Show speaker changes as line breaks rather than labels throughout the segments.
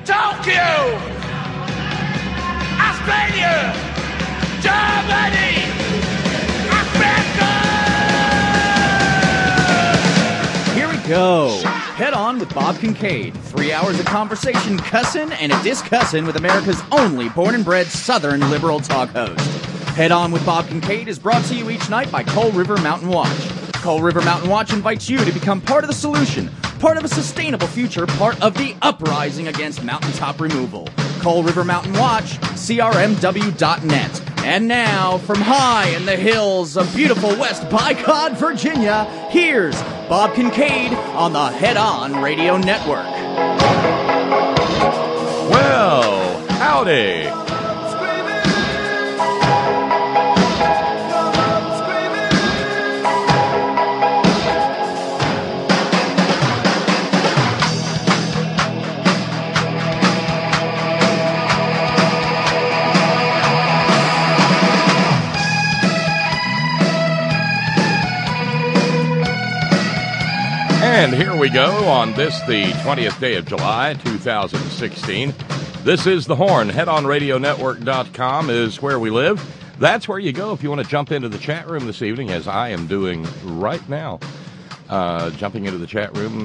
Tokyo, Australia, Germany, America!
Here we go. Head On with Bob Kincaid. 3 hours of conversation, cussin' and a discussin' with America's only born and bred Southern liberal talk host. Head On with Bob Kincaid is brought to you each night by Coal River Mountain Watch. Coal River Mountain Watch invites you to become part of the solution, part of a sustainable future, part of the uprising against mountaintop removal. Coal River Mountain Watch, crmw.net. And now, from high in the hills of beautiful West Bicod, Virginia, here's Bob Kincaid on the Head On Radio Network.
Well, howdy. And here we go on this, the 20th day of July, 2016. This is The Horn. HeadOnRadioNetwork.com is where we live. That's where you go if you want to jump into the chat room this evening, as I am doing right now. Jumping into the chat room,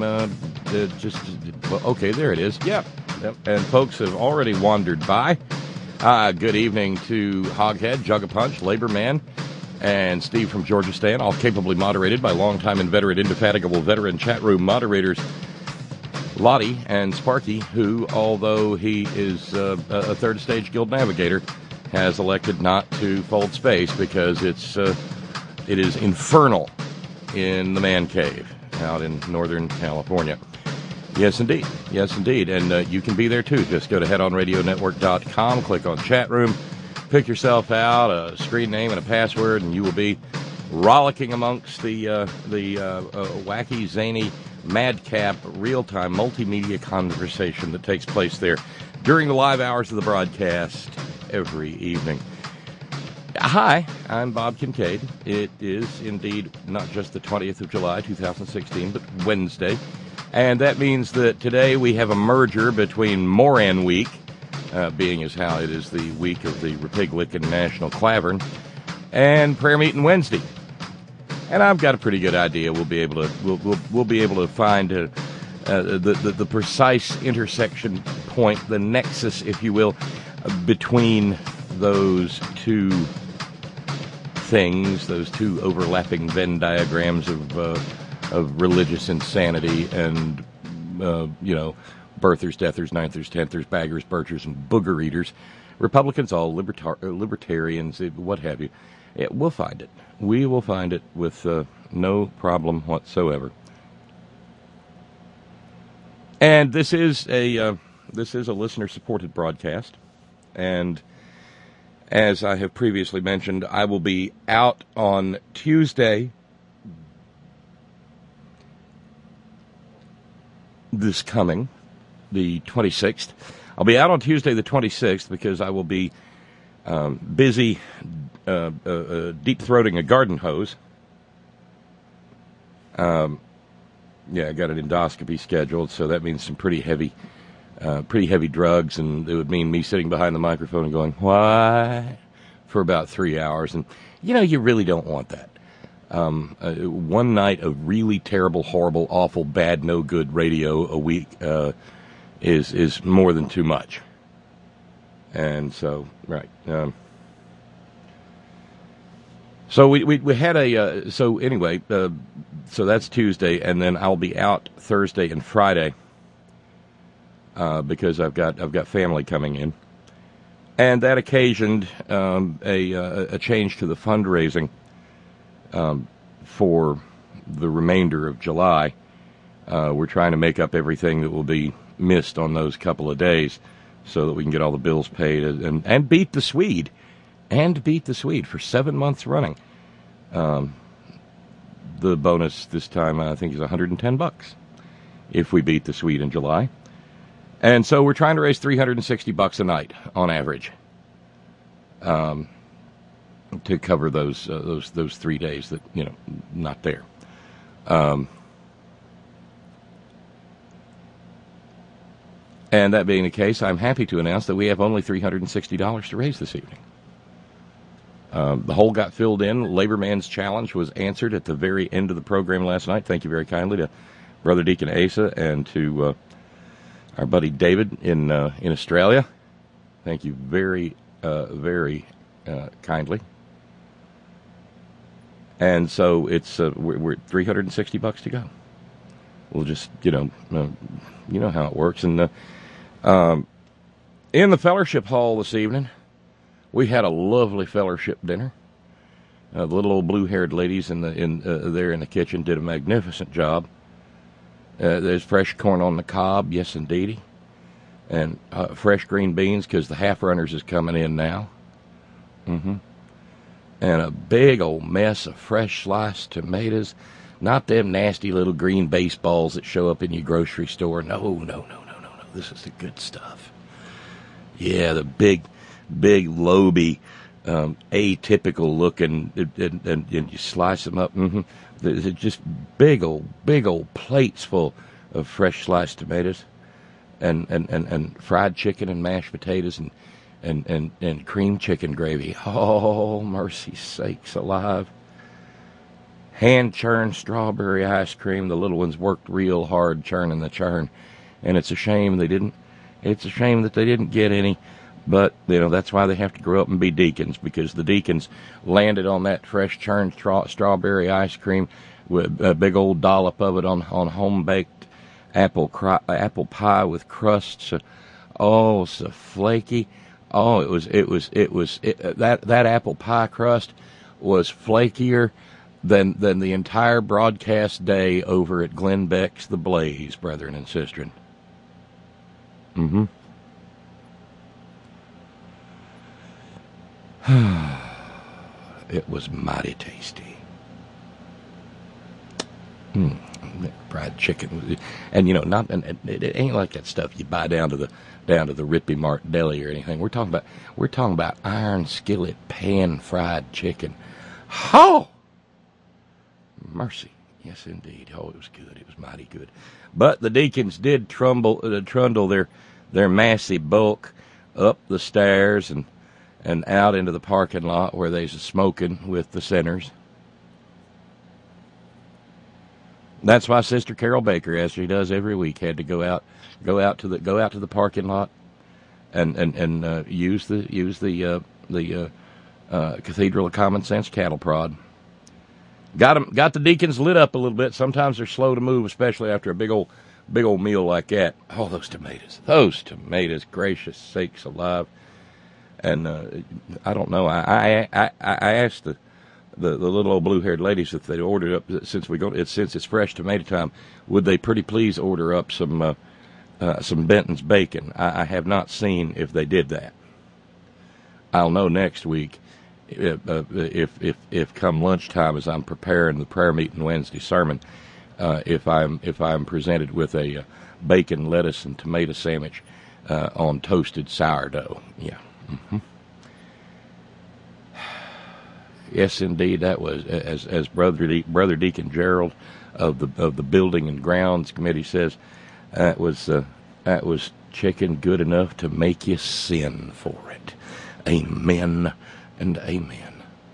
okay, there it is. Yep. And folks have already wandered by. Good evening to Hoghead, Jug-a-Punch, Labor Man, and Steve from Georgia Stan, all capably moderated by longtime inveterate, indefatigable veteran chat room moderators Lottie and Sparky, who, although he is a third stage guild navigator, has elected not to fold space because it is infernal in the man cave out in Northern California. Yes, indeed. Yes, indeed. And you can be there, too. Just go to headonradionetwork.com, click on chat room, pick yourself out a screen name and a password, and you will be rollicking amongst the wacky, zany, madcap, real-time multimedia conversation that takes place there during the live hours of the broadcast every evening. Hi, I'm Bob Kincaid. It is indeed not just the 20th of July, 2016, but Wednesday. And that means that today we have a merger between Moran Week, being as how it is the week of the Republican National Clavern, and Prayer Meeting Wednesday. And I've got a pretty good idea. We'll be able to find the precise intersection point, the nexus, if you will, between those two things, those two overlapping Venn diagrams of religious insanity and birthers, deathers, ninthers, tenthers, baggers, birchers, and booger eaters. Republicans, all libertarians, what have you. We'll find it. We will find it with no problem whatsoever. And this is a listener-supported broadcast. And as I have previously mentioned, I will be out on Tuesday, this coming, the 26th. I'll be out on Tuesday the 26th because I will be busy deep-throating a garden hose. I got an endoscopy scheduled, so that means some pretty heavy drugs, and it would mean me sitting behind the microphone and going, "Why?" for about 3 hours. And, you really don't want that. One night of really terrible, horrible, awful, bad, no good radio a week is more than too much. And so, right. So we had so anyway, so that's Tuesday, and then I'll be out Thursday and Friday because I've got family coming in, and that occasioned a change to the fundraising for the remainder of July. We're trying to make up everything that will be missed on those couple of days so that we can get all the bills paid and beat the Swede. And beat the Swede for 7 months running. The bonus this time, I think, is $110 if we beat the Swede in July. And so we're trying to raise $360 a night on average to cover those 3 days that, not there. And that being the case, I'm happy to announce that we have only $360 to raise this evening. The hole got filled in. Labor Man's Challenge was answered at the very end of the program last night. Thank you very kindly to Brother Deacon Asa and to our buddy David in Australia. Thank you very, very kindly. And so it's we're at $360 to go. We'll just you know how it works. And in the fellowship hall this evening, we had a lovely fellowship dinner. The little old blue-haired ladies there in the kitchen did a magnificent job. There's fresh corn on the cob, yes indeedy, and fresh green beans because the half runners is coming in now. And a big old mess of fresh sliced tomatoes, not them nasty little green baseballs that show up in your grocery store. No. This is the good stuff. Yeah, the big loby, atypical looking, and you slice them up. They're just big old plates full of fresh sliced tomatoes, and fried chicken and mashed potatoes and cream chicken gravy. Oh, mercy sakes alive! Hand churned strawberry ice cream. The little ones worked real hard churning the churn, and it's a shame they didn't. It's a shame that they didn't get any. But, that's why they have to grow up and be deacons, because the deacons landed on that fresh churned strawberry ice cream with a big old dollop of it on home-baked apple pie with crusts. Oh, so flaky. Oh, that apple pie crust was flakier than the entire broadcast day over at Glenn Beck's The Blaze, brethren and sistren. It was mighty tasty. Fried chicken, and it ain't like that stuff you buy down to the Rippy Mart deli or anything. We're talking about iron skillet pan fried chicken. Oh, mercy, yes indeed. Oh, it was good. It was mighty good. But the deacons did trundle their massive bulk up the stairs and out into the parking lot where they's smoking with the sinners. That's why Sister Carol Baker, as she does every week, had to go out to the parking lot and use the Cathedral of Common Sense cattle prod. Got the deacons lit up a little bit. Sometimes they're slow to move, especially after a big old meal like that. Oh, those tomatoes, gracious sakes alive. And I don't know. I asked the little old blue-haired ladies if they'd ordered up, since it's fresh tomato time, would they pretty please order up some Benton's bacon? I have not seen if they did that. I'll know next week if come lunchtime, as I'm preparing the prayer meeting Wednesday sermon, if I'm presented with a bacon, lettuce, and tomato sandwich on toasted sourdough. Yeah. Yes, indeed, that was, as Brother Deacon Gerald of the Building and Grounds Committee says, that was chicken good enough to make you sin for it. Amen and amen.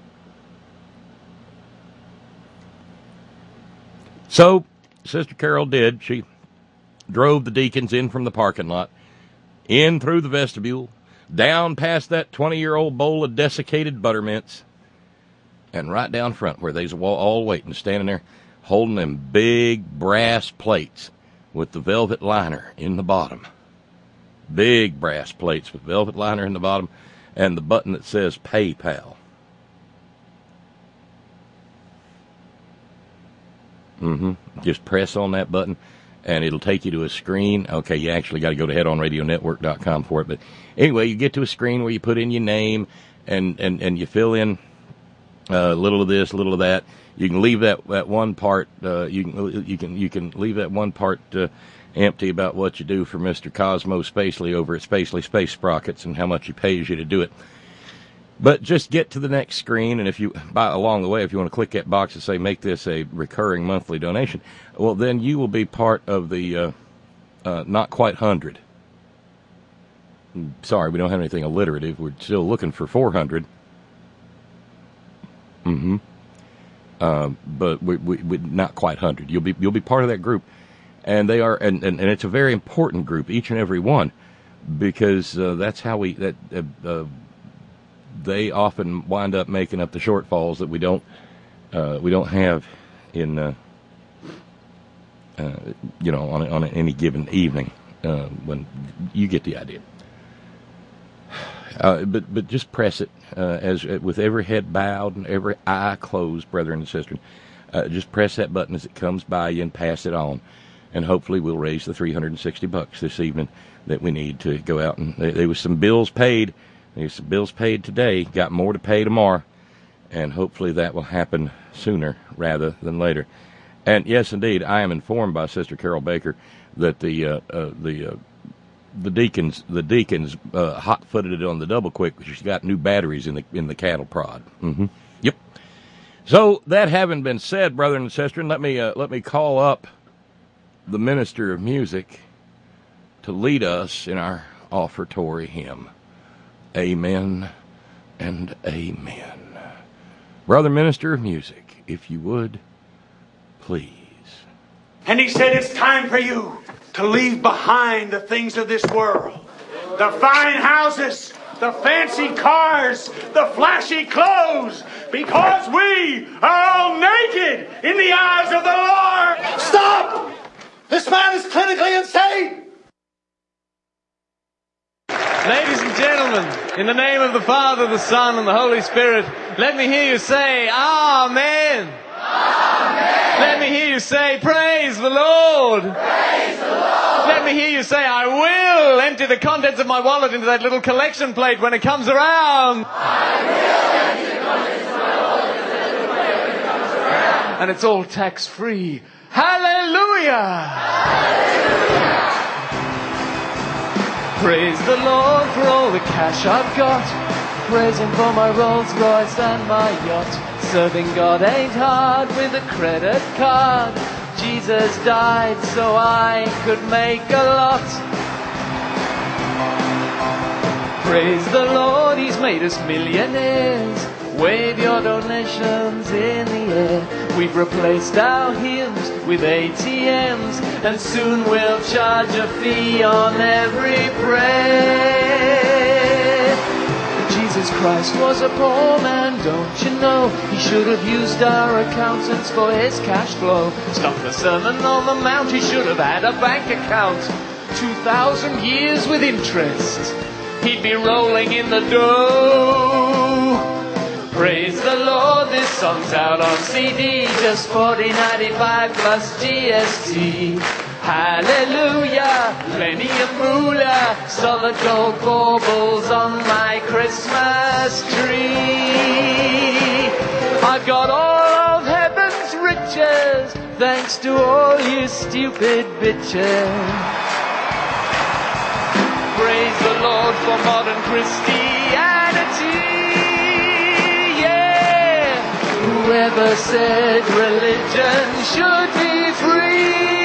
So, Sister Carol did. She drove the deacons in from the parking lot, in through the vestibule, down past that 20-year-old bowl of desiccated buttermints, and right down front where they's all waiting, standing there, holding them big brass plates with the velvet liner in the bottom. Big brass plates with velvet liner in the bottom, and the button that says PayPal. Just press on that button, and it'll take you to a screen. Okay, you actually got to go to headonradionetwork.com for it. But anyway, you get to a screen where you put in your name and you fill in a little of this, a little of that. You can leave that one part. You can leave that one part empty about what you do for Mr. Cosmo Spacely over at Spacely Space Sprockets and how much he pays you to do it. But just get to the next screen, and along the way, if you want to click that box and say, make this a recurring monthly donation, well, then you will be part of the not quite 100 Sorry, we don't have anything alliterative. We're still looking for 400. But we not quite 100. You'll be part of that group, and they are, and it's a very important group, each and every one, because that's how they often wind up making up the shortfalls that we don't have in on any given evening. When you get the idea. But just press it as with every head bowed and every eye closed, brethren and sisters. Just press that button as it comes by you and pass it on, and hopefully we'll raise the $360 this evening that we need to go out and there was some bills paid. There's some bills paid today. Got more to pay tomorrow, and hopefully that will happen sooner rather than later. And yes, indeed, I am informed by Sister Carol Baker that the deacons hot-footed it on the double quick because she's got new batteries in the cattle prod. Yep. So that having been said, brother and sister, let me call up the minister of music to lead us in our offertory hymn. Amen and amen. Brother minister of music, if you would, please.
And he said, it's time for you to leave behind the things of this world. The fine houses, the fancy cars, the flashy clothes, because we are all naked in the eyes of the Lord.
Stop! This man is clinically insane!
Ladies and gentlemen, in the name of the Father, the Son, and the Holy Spirit, let me hear you say, Amen. Amen. Let me hear you say, praise the Lord.
Praise the Lord.
Let me hear you say, I will empty the contents of my wallet into that little collection plate when it comes around.
I will empty the contents of my wallet into that little plate when it comes around.
And it's all tax-free. Hallelujah!
Hallelujah!
Praise the Lord for all the cash I've got. Praise Him for my Rolls Royce and my yacht. Serving God ain't hard with a credit card. Jesus died so I could make a lot. Praise the Lord, He's made us millionaires. Wave your donations in the air. We've replaced our hymns with ATMs, and soon we'll charge a fee on every prayer. Jesus Christ was a poor man, don't you know? He should have used our accountants for his cash flow. Stop the Sermon on the Mount, he should have had a bank account. 2,000 years with interest, he'd be rolling in the dough. Praise the Lord, this song's out on CD, just $40.95 plus GST. Hallelujah, plenty of moolah, solid gold baubles on my Christmas tree. I've got all of heaven's riches, thanks to all you stupid bitches. Praise the Lord for modern Christianity. Whoever said religion should be free?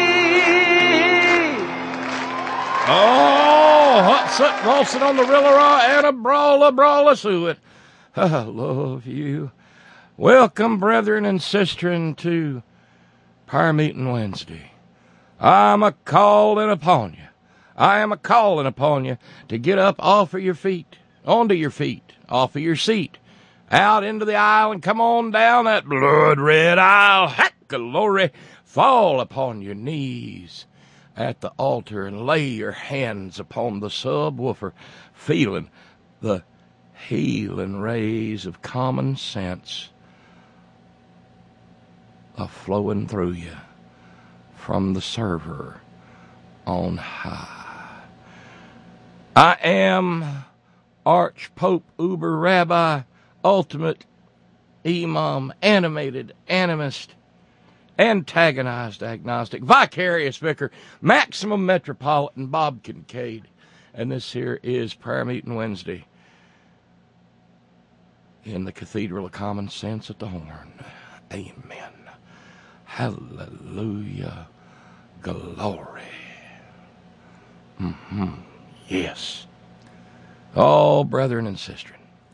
Oh, hot sut roasted on the rilla and a brawler suet. I love you. Welcome, brethren and sistren, to Prayer Meeting Wednesday. I'm a calling upon you. I am a calling upon you to get up off of your feet, onto your feet, off of your seat, out into the aisle and come on down that blood-red aisle. Heck, glory. Fall upon your knees at the altar and lay your hands upon the subwoofer, feeling the healing rays of common sense a-flowing through you from the server on high. I am Archpope Uber Rabbi, ultimate imam, animated animist, antagonized agnostic, vicarious vicar, maximum metropolitan Bob Kincaid. And this here is Prayer Meeting Wednesday in the Cathedral of Common Sense at the Horn. Amen. Hallelujah. Glory. Yes. Oh, brethren and sisters,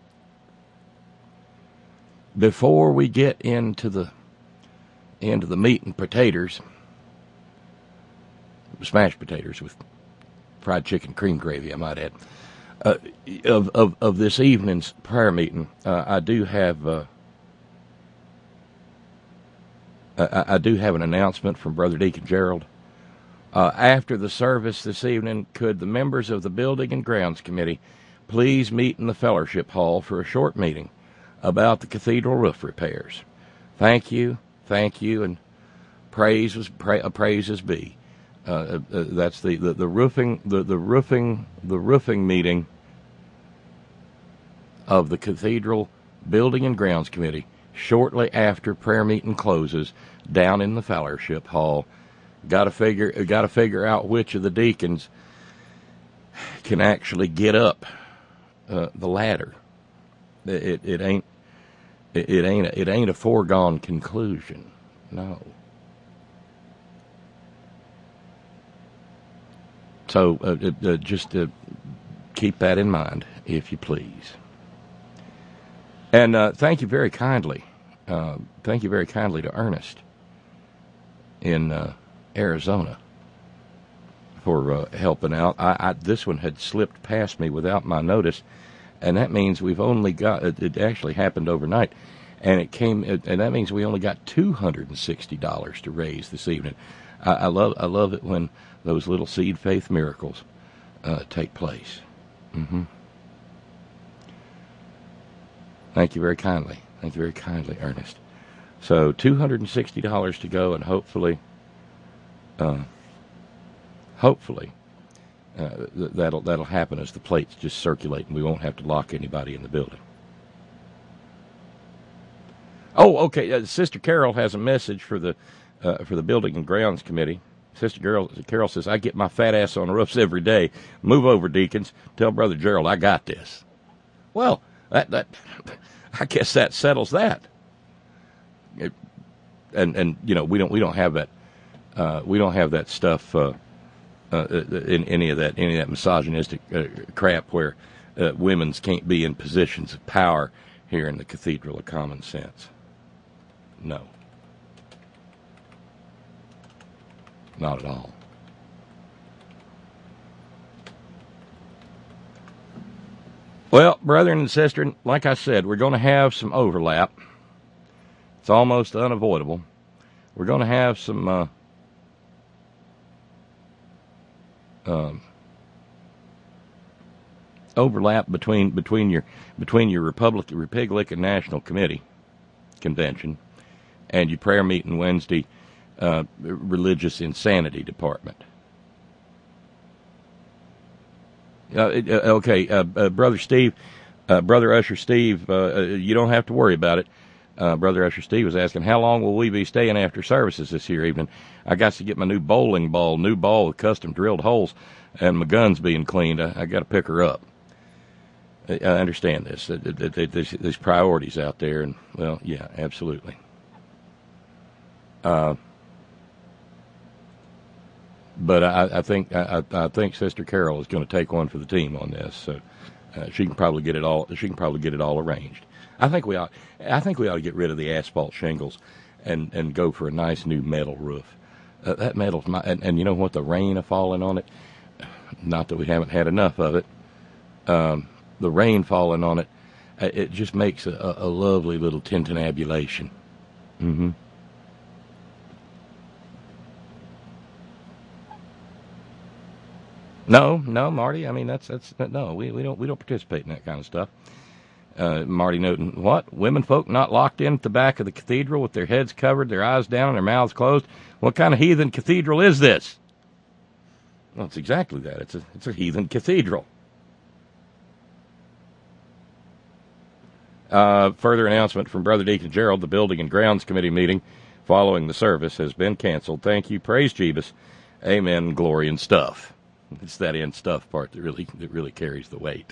before we get into the meat and potatoes, smashed potatoes with fried chicken cream gravy, I might add, of this evening's prayer meeting, I do have an announcement from Brother Deacon Gerald. After the service this evening, could the members of the Building and Grounds Committee please meet in the fellowship hall for a short meeting about the cathedral roof repairs? Thank you, and praises be. That's the roofing meeting of the Cathedral Building and Grounds Committee shortly after prayer meeting closes down in the fellowship hall. Got to figure out which of the deacons can actually get up the ladder. It ain't a foregone conclusion. No. So just keep that in mind, if you please. And thank you very kindly. Thank you very kindly to Ernest in Arizona for helping out. This one had slipped past me without my notice, and that means we've only got. It actually happened overnight, and and that means we only got $260 to raise this evening. I love it when those little seed faith miracles take place. Mm-hmm. Thank you very kindly. Thank you very kindly, Ernest. So $260 to go, and hopefully that'll happen as the plates just circulate, and we won't have to lock anybody in the building. Oh, okay. Sister Carol has a message for the Building and Grounds Committee. Sister Carol says, "I get my fat ass on roofs every day. Move over, deacons. Tell Brother Gerald I got this." Well, that I guess that settles that. And you know, we don't have that stuff in any of that misogynistic crap where women's can't be in positions of power here in the Cathedral of Common Sense. No. Not at all. Well, brethren and sisters, like I said, we're going to have some overlap. It's almost unavoidable. We're going to have some overlap between your Republican National Committee convention and your prayer meeting Wednesday religious insanity department. Brother Steve, Brother Usher Steve, you don't have to worry about it. Brother Usher Steve was asking, how long will we be staying after services this here evening? I got to get my new bowling ball, new ball with custom drilled holes, and my gun's being cleaned. I got to pick her up. I understand this. There's priorities out there, and well, yeah, absolutely. But I think Sister Carol is going to take one for the team on this, so she can probably get it all. She can probably get it all arranged. I think we ought to get rid of the asphalt shingles, and go for a nice new metal roof. That metal's and you know what? The rain falling on it. Not that we haven't had enough of it. The rain falling on it, it just makes a lovely little tintinnabulation. Mm-hmm. No, Marty. I mean, that's no. We don't participate in that kind of stuff. Marty Newton, what? Women folk not locked in at the back of the cathedral with their heads covered, their eyes down, and their mouths closed? What kind of heathen cathedral is this? Well, it's exactly that. It's a heathen cathedral. Further announcement from Brother Deacon Gerald: the Building and Grounds Committee meeting following the service has been canceled. Thank you. Praise Jeebus. Amen. Glory and stuff. It's that end stuff part that really carries the weight.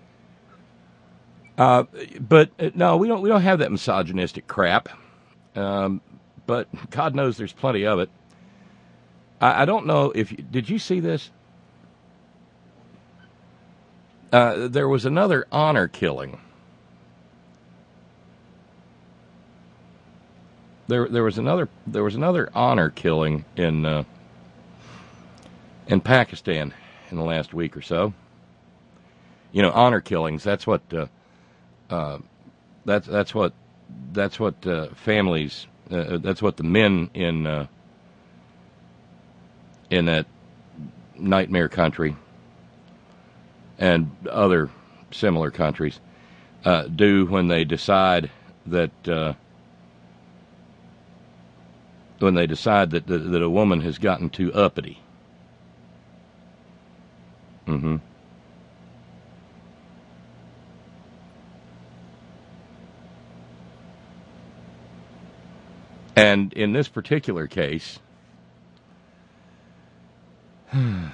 But no, we don't have that misogynistic crap. But God knows there's plenty of it. I don't know if did you see this? There was another honor killing. There was another honor killing in Pakistan in the last week or so. You know, honor killings. That's what families. That's what the men in that nightmare country and other similar countries do when they decide that that a woman has gotten too uppity. Mm-hmm. And in this particular case, the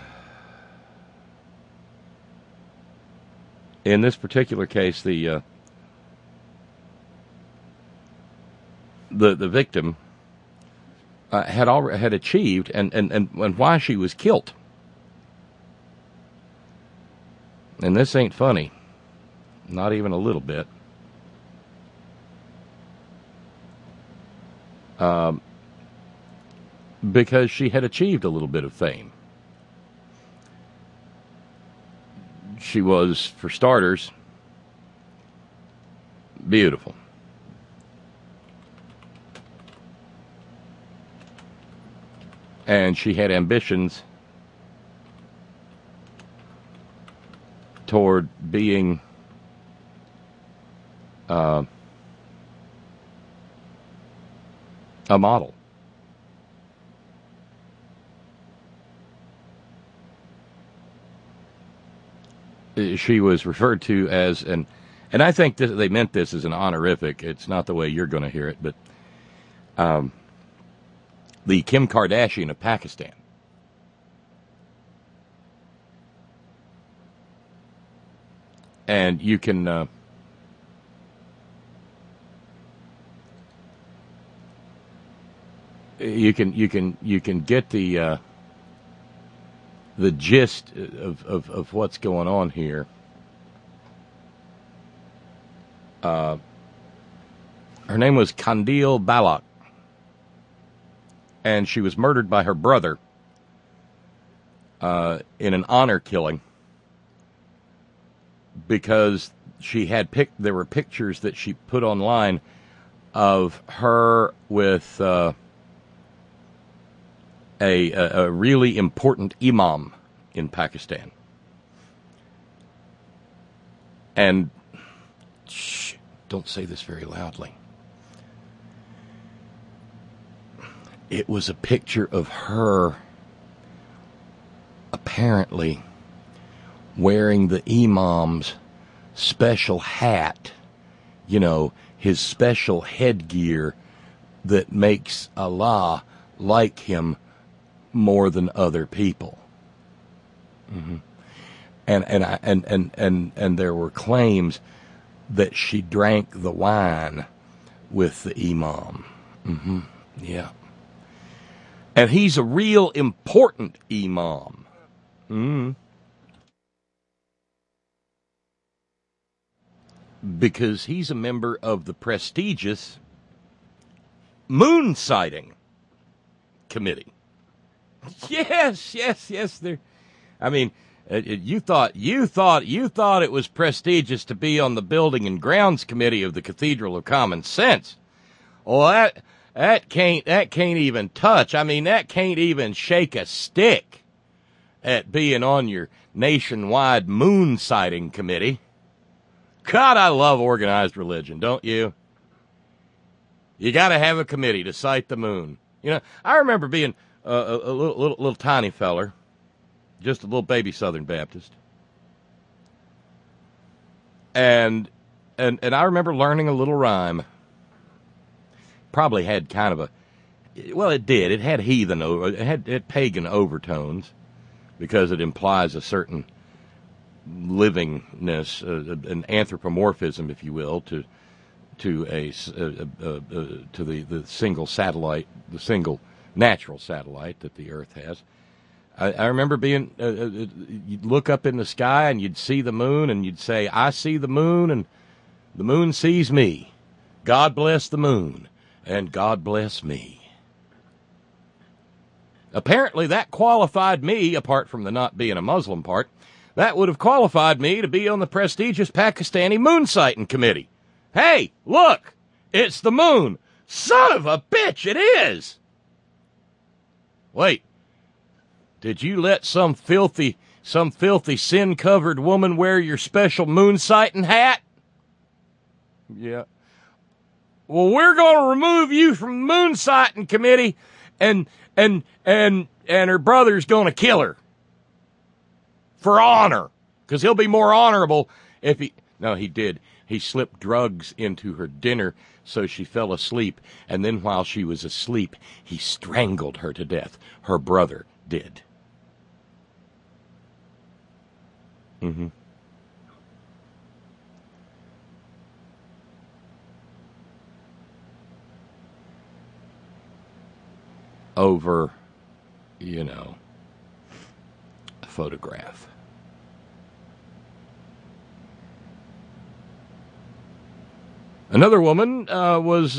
victim had achieved and why she was killed. And this ain't funny, not even a little bit. Because she had achieved a little bit of fame. She was, for starters, beautiful. And she had ambitions toward being a model. She was referred to as and I think they meant this as an honorific. It's not the way you're going to hear it, but the Kim Kardashian of Pakistan. And you can you can get the gist of what's going on here. Her name was Kandil Balak, and she was murdered by her brother in an honor killing because she had there were pictures that she put online of her with a really important imam in Pakistan. And shh, don't say this very loudly. It was a picture of her apparently wearing the imam's special hat, you know, his special headgear that makes Allah like him more than other people. Mm-hmm. And there were claims that she drank the wine with the imam. Mm-hmm. Yeah. And he's a real important imam. Mm-hmm. Because he's a member of the prestigious moon sighting committee. Yes. There. I mean, you thought it was prestigious to be on the Building and Grounds Committee of the Cathedral of Common Sense. Well, that can't even touch. I mean, that can't even shake a stick at being on your nationwide moon sighting committee. God, I love organized religion, don't you? You got to have a committee to sight the moon. You know, I remember being a little tiny feller, just a little baby Southern Baptist, and I remember learning a little rhyme. Probably had kind of a, well, it did. It had heathen, it had pagan overtones, because it implies a certain livingness, an anthropomorphism, if you will, to the single satellite, the single natural satellite that the Earth has. I remember being, you'd look up in the sky and you'd see the moon and you'd say, I see the moon and the moon sees me. God bless the moon and God bless me. Apparently that qualified me, apart from the not being a Muslim part, that would have qualified me to be on the prestigious Pakistani moon sighting committee. Hey, look, it's the moon. Son of a bitch, it is. Wait. Did you let some filthy sin-covered woman wear your special moon sighting hat? Yeah. Well, we're going to remove you from the moon sighting committee, and her brother's going to kill her for honor, because he'll be more honorable if he. No, he did. He slipped drugs into her dinner so she fell asleep, and then while she was asleep, he strangled her to death. Her brother did. Mm-hmm. Over, a photograph. Another woman was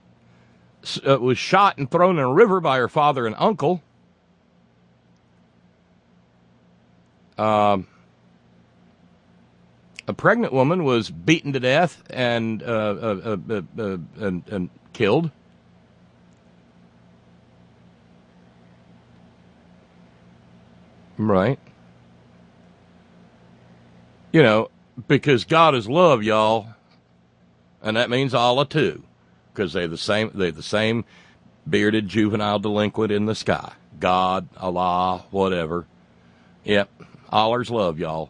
shot and thrown in a river by her father and uncle. A pregnant woman was beaten to death and killed. Right. Because God is love, y'all. And that means Allah too. Because they're the same bearded juvenile delinquent in the sky. God, Allah, whatever. Yep. Allah's love, y'all.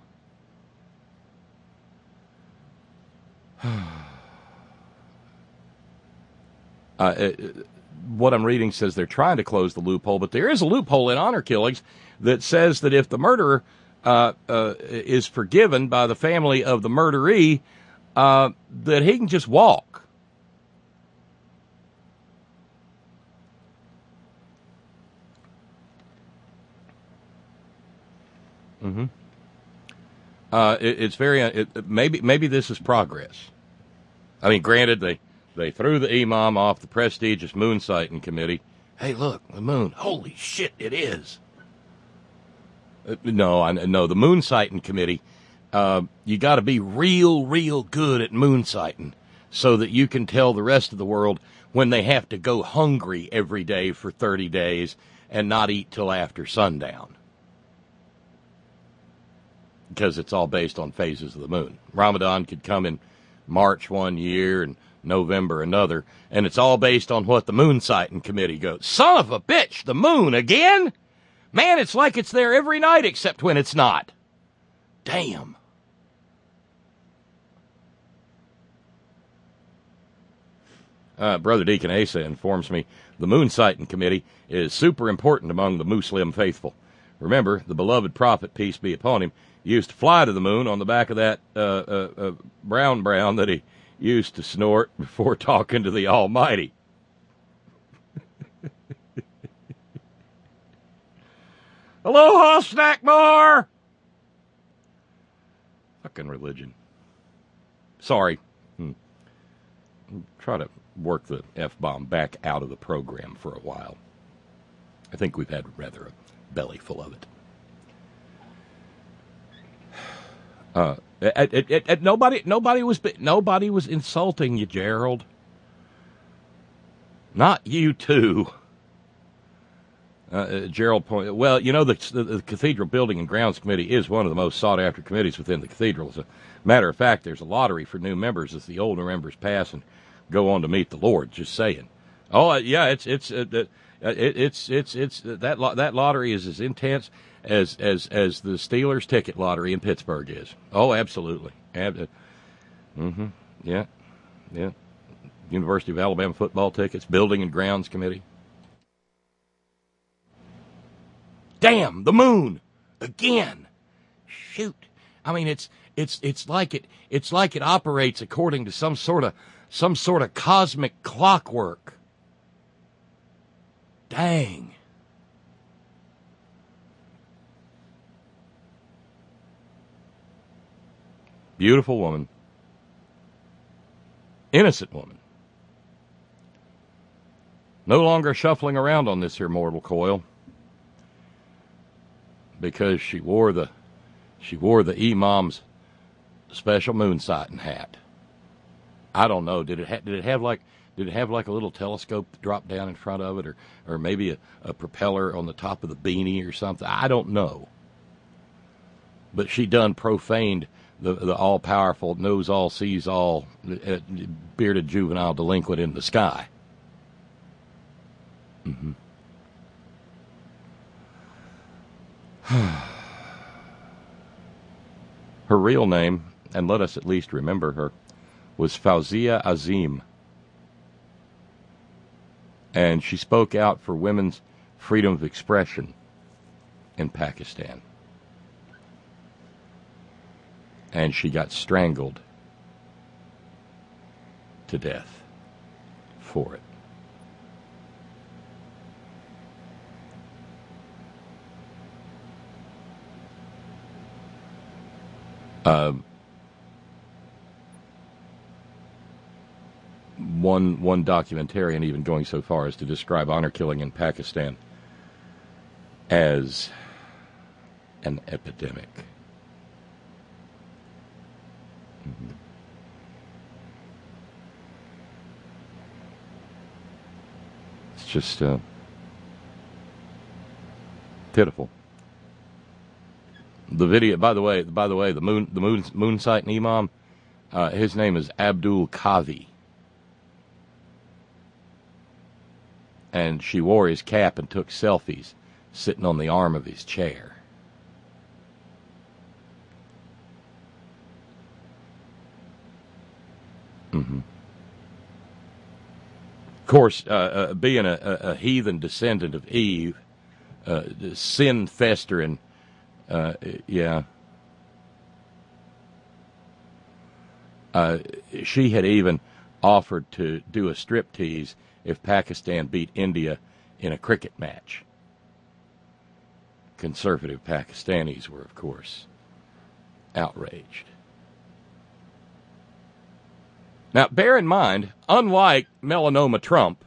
What I'm reading says they're trying to close the loophole, but there is a loophole in honor killings that says that if the murderer is forgiven by the family of the murderee, that he can just walk. Mm-hmm. It's very maybe this is progress. I mean, granted, they threw the imam off the prestigious moon sighting committee. Hey, look, the moon. Holy shit, it is. No, the moon sighting committee. You got to be real good at moon sighting so that you can tell the rest of the world when they have to go hungry every day for 30 days and not eat till after sundown. Because it's all based on phases of the moon. Ramadan could come in March one year and November another, and it's all based on what the moon sighting committee goes. Son of a bitch, the moon again? Man, it's like it's there every night except when it's not. Damn. Brother Deacon Asa informs me the moon sighting committee is super important among the Muslim faithful. Remember, the beloved prophet, peace be upon him, used to fly to the moon on the back of that brown that he used to snort before talking to the Almighty. Aloha, Snackmore! Fucking religion. Sorry. Try to work the F-bomb back out of the program for a while. I think we've had rather a belly full of it. Nobody was insulting you, Gerald. Not you too. Gerald pointed. Well, the Cathedral Building and Grounds Committee is one of the most sought after committees within the cathedral. As a matter of fact, there's a lottery for new members as the older members pass and go on to meet the Lord. Just saying. Oh yeah, it's that lottery is as intense as the Steelers ticket lottery in Pittsburgh is. Oh, absolutely. Mm-hmm. Yeah. University of Alabama football tickets, Building and Grounds Committee. Damn, the moon again. Shoot. I mean, it's like it operates according to some sort of cosmic clockwork. Dang. Beautiful woman. Innocent woman. No longer shuffling around on this here mortal coil because she wore the imam's special moon sighting hat. I don't know. Did it have like a little telescope that dropped down in front of it, or maybe a propeller on the top of the beanie or something? I don't know. But she done profaned the all-powerful, knows all, sees all, bearded juvenile delinquent in the sky. Mm-hmm. Her real name, and let us at least remember her, was Fawzia Azim. And she spoke out for women's freedom of expression in Pakistan. And she got strangled to death for it. One documentarian even going so far as to describe honor killing in Pakistan as an epidemic. Mm-hmm. It's just pitiful. The video, by the way, the moon sighting imam, his name is Abdul Kavi, and she wore his cap and took selfies sitting on the arm of his chair. Mm-hmm. Of course, being a heathen descendant of Eve, sin festering. Yeah. She had even offered to do a striptease if Pakistan beat India in a cricket match. Conservative Pakistanis were, of course, outraged. Now, bear in mind, unlike Melanoma Trump,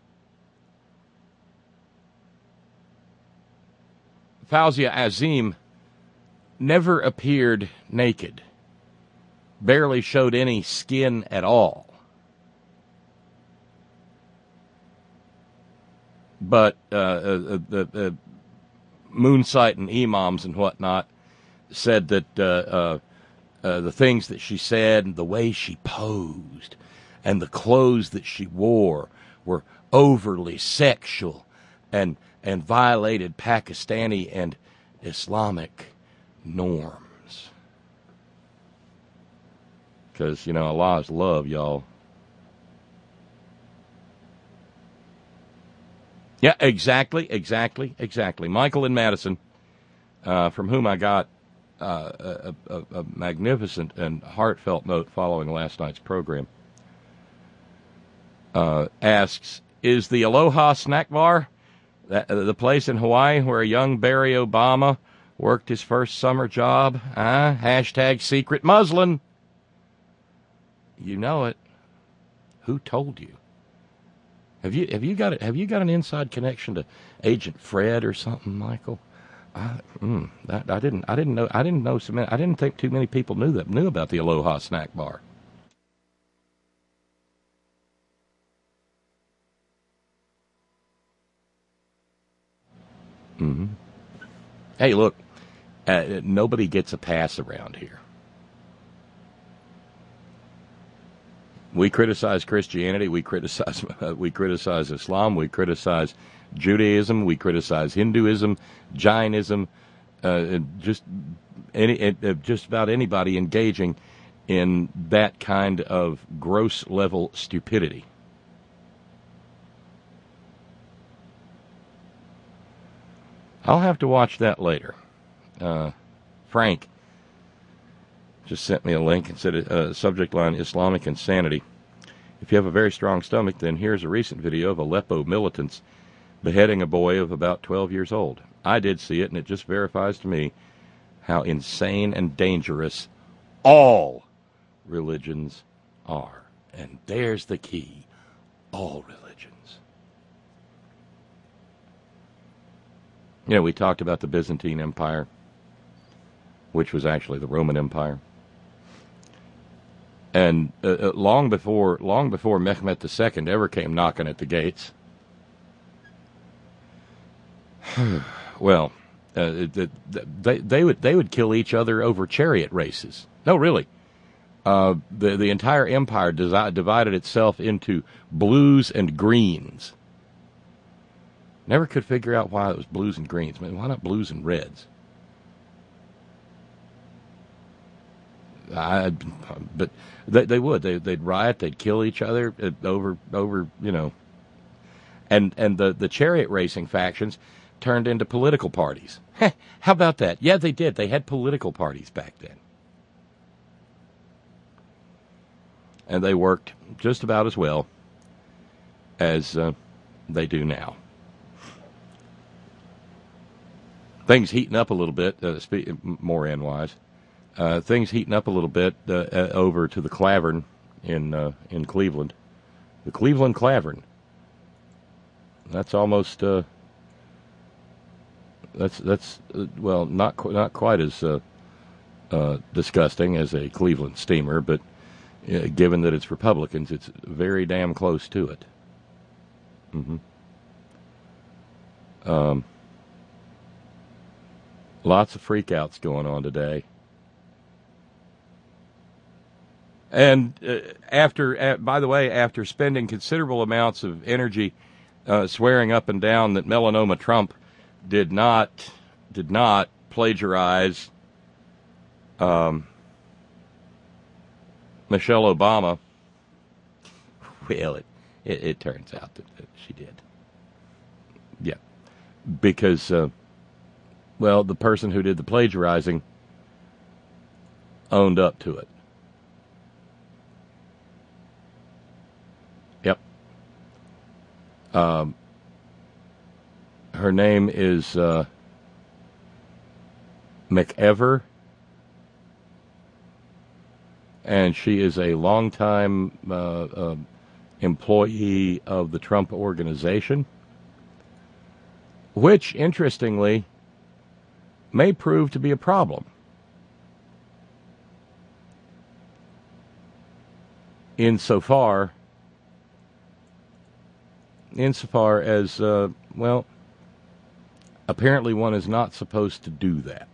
Fawzia Azim never appeared naked, barely showed any skin at all. But the moon sighting imams and whatnot said that the things that she said and the way she posed and the clothes that she wore were overly sexual and violated Pakistani and Islamic norms. Because, Allah is love, y'all. Yeah, exactly. Michael in Madison, from whom I got a magnificent and heartfelt note following last night's program, asks, is the Aloha Snack Bar the place in Hawaii where a young Barry Obama worked his first summer job? Hashtag secret muslin. You know it. Who told you? Have you got an inside connection to Agent Fred or something, Michael? I didn't think too many people knew about the Aloha Snack Bar. Mm-hmm. Hey, look, nobody gets a pass around here. We criticize Christianity, we criticize Islam, we criticize Judaism, we criticize Hinduism, Jainism, just about anybody engaging in that kind of gross level stupidity. I'll have to watch that later. Frank just sent me a link and said, subject line, Islamic insanity. If you have a very strong stomach, then here's a recent video of Aleppo militants beheading a boy of about 12 years old. I did see it, and it just verifies to me how insane and dangerous all religions are. And there's the key. All religions. You know, we talked about the Byzantine Empire, which was actually the Roman Empire. And long before Mehmet II ever came knocking at the gates, well, they would kill each other over chariot races. No, really. The entire empire divided itself into blues and greens. Never could figure out why it was blues and greens. I mean, why not blues and reds? But they would. They'd riot. They'd kill each other over you know. And the chariot racing factions turned into political parties. How about that? Yeah, they did. They had political parties back then. And they worked just about as well as they do now. Things heating up a little bit, Moran-wise. Things heating up a little bit over to the Clavern in Cleveland. The Cleveland Clavern. That's almost that's well, not quite as disgusting as a Cleveland steamer, but given that it's Republicans, it's very damn close to it. Lots of freakouts going on today. And by the way, after spending considerable amounts of energy swearing up and down that Melanoma Trump did not plagiarize Michelle Obama, well, it turns out that she did. Yeah, because well, the person who did the plagiarizing owned up to it. Yep. Her name is McEver, and she is a longtime employee of the Trump Organization, which, interestingly, may prove to be a problem. Insofar as, well, apparently one is not supposed to do that.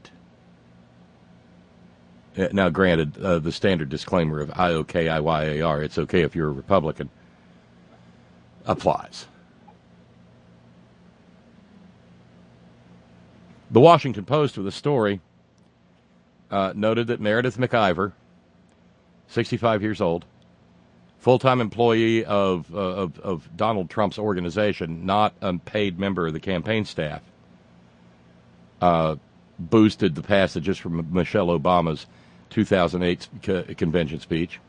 Now, granted, the standard disclaimer of IOKIYAR, it's okay if you're a Republican, applies. The Washington Post, with a story, noted that Meredith McIver, 65 years old, full-time employee of Donald Trump's organization, not a paid member of the campaign staff, boosted the passages from Michelle Obama's 2008 convention speech.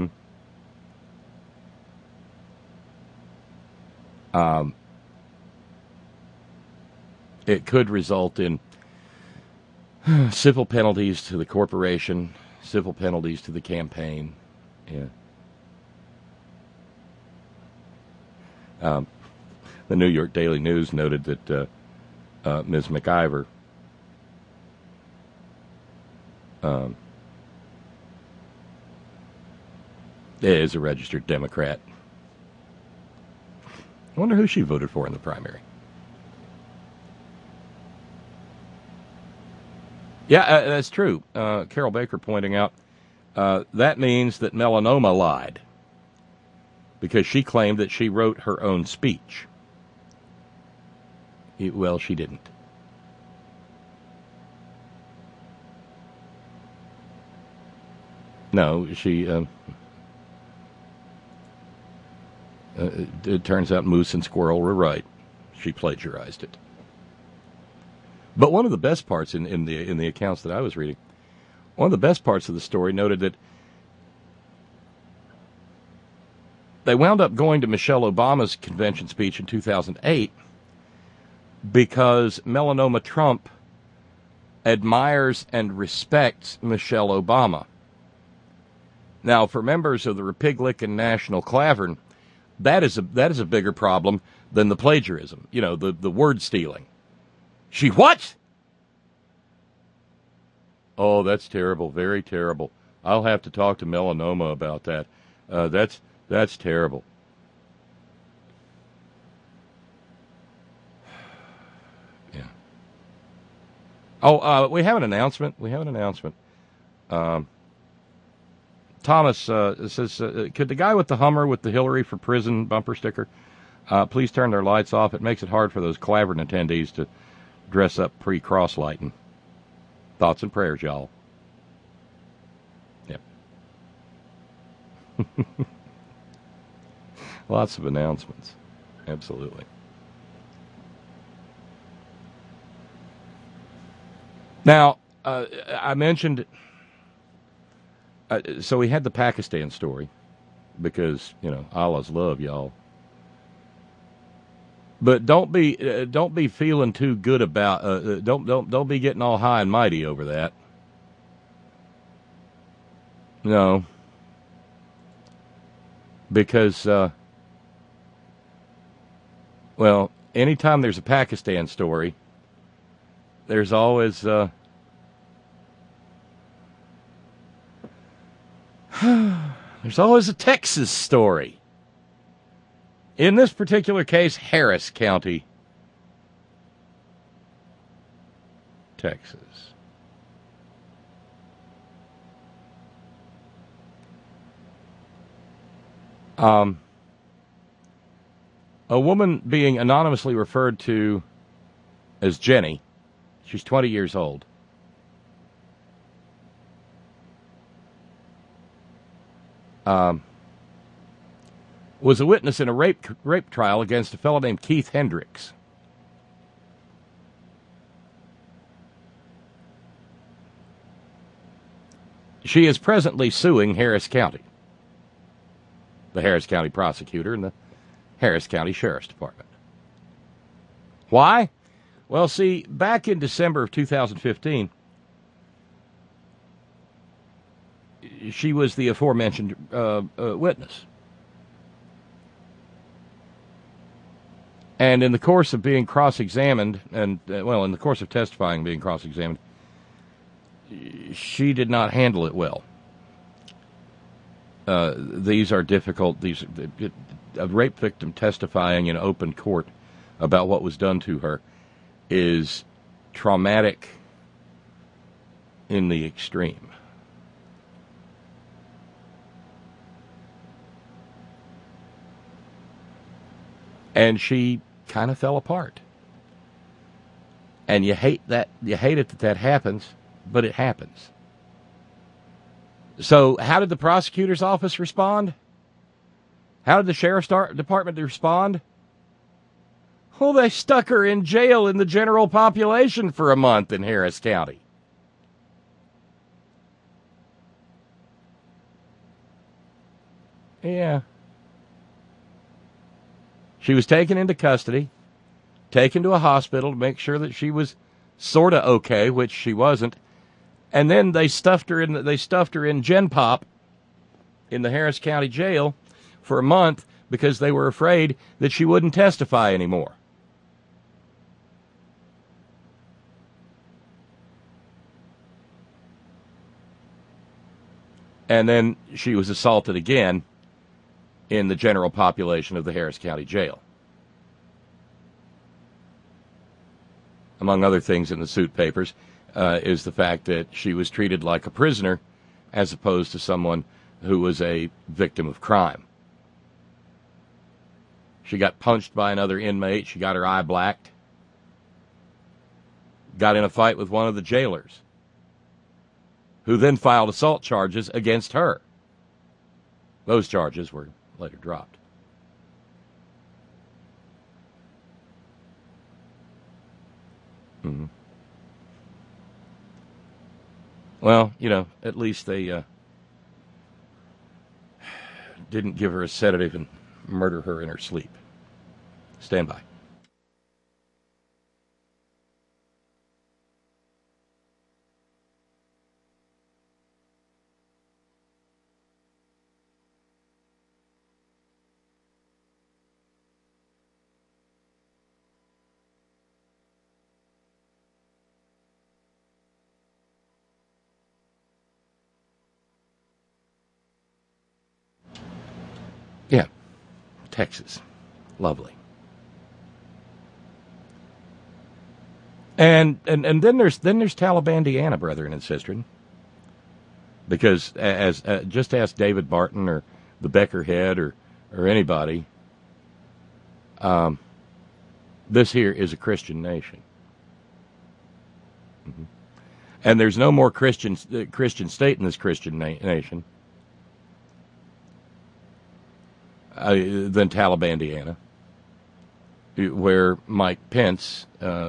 It could result in civil penalties to the corporation, civil penalties to the campaign. Yeah. The New York Daily News noted that Ms. McIver is a registered Democrat. I wonder who she voted for in the primary. Yeah, that's true. Carol Baker pointing out that means that Melanoma lied because she claimed that she wrote her own speech. Well, she didn't. No, she... it turns out Moose and Squirrel were right. She plagiarized it. But one of the best parts in the accounts that I was reading, one of the best parts of the story noted that they wound up going to Michelle Obama's convention speech in 2008 because Melanoma Trump admires and respects Michelle Obama. Now, for members of the Republican National Clavern, that is a bigger problem than the plagiarism. You know, the word stealing. She what? Oh, that's terrible. Very terrible. I'll have to talk to Melanoma about that. That's terrible. Yeah. Oh, we have an announcement. Thomas says, could the guy with the Hummer with the Hillary for Prison bumper sticker please turn their lights off? It makes it hard for those Clavern attendees to dress up pre-cross lighting. Thoughts and prayers, y'all. Yep. Lots of announcements. Absolutely. Now, I mentioned, so we had the Pakistan story because, you know, Allah's love, y'all. But don't be feeling too good about, don't be getting all high and mighty over that. No. Because, well, anytime there's a Pakistan story, there's always, there's always a Texas story. In this particular case, Harris County, Texas. A woman being anonymously referred to as Jenny, she's 20 years old, was a witness in a rape trial against a fellow named Keith Hendricks. She is presently suing Harris County, the Harris County prosecutor and the Harris County Sheriff's Department. Why? Well, see, back in December of 2015, she was the aforementioned witness. And in the course of being cross-examined, in the course of testifying, being cross-examined, she did not handle it well. These are difficult. A rape victim testifying in open court about what was done to her is traumatic in the extreme. And she kind of fell apart. And you hate it that happens, but it happens. So how did the prosecutor's office respond? How did the sheriff's department respond? Well, they stuck her in jail in the general population for a month in Harris County. Yeah. She was taken into custody, taken to a hospital to make sure that she was sort of okay, which she wasn't. And then they stuffed her in Gen Pop in the Harris County jail for a month because they were afraid that she wouldn't testify anymore. And then she was assaulted again in the general population of the Harris County jail. Among other things in the suit papers is the fact that she was treated like a prisoner as opposed to someone who was a victim of crime. She got punched by another inmate. She got her eye blacked. Got in a fight with one of the jailers, who then filed assault charges against her. Those charges were later dropped. Mm-hmm. Well, at least they didn't give her a sedative and murder her in her sleep. Stand by. Yeah, Texas. Lovely. And then there's Talibandiana, brethren and sisters. Because as just ask David Barton or the Becker Head or anybody, this here is a Christian nation. Mm-hmm. And there's no more Christian state in this Christian nation than Talibandiana, where Mike Pence,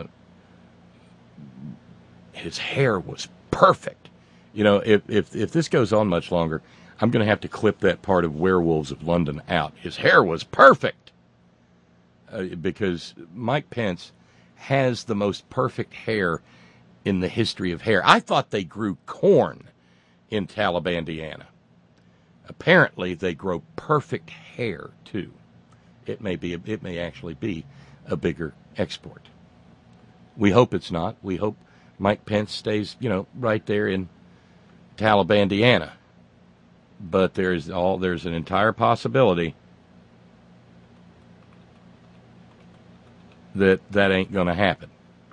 his hair was perfect. You know, if this goes on much longer, I'm going to have to clip that part of Werewolves of London out. His hair was perfect because Mike Pence has the most perfect hair in the history of hair. I thought they grew corn in Talibandiana. Apparently, they grow perfect hair too. It may actually be a bigger export. We hope it's not. We hope Mike Pence stays, right there in Talibandiana. But there's an entire possibility that ain't going to happen.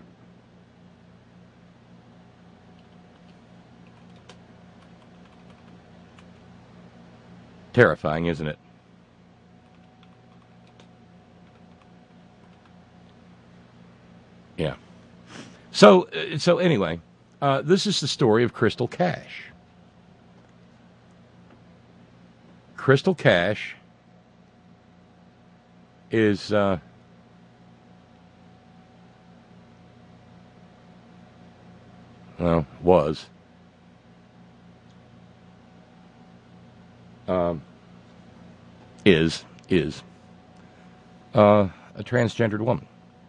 Terrifying, isn't it? Yeah. So anyway, this is the story of Crystal Cash. Crystal Cash is was is a transgendered woman.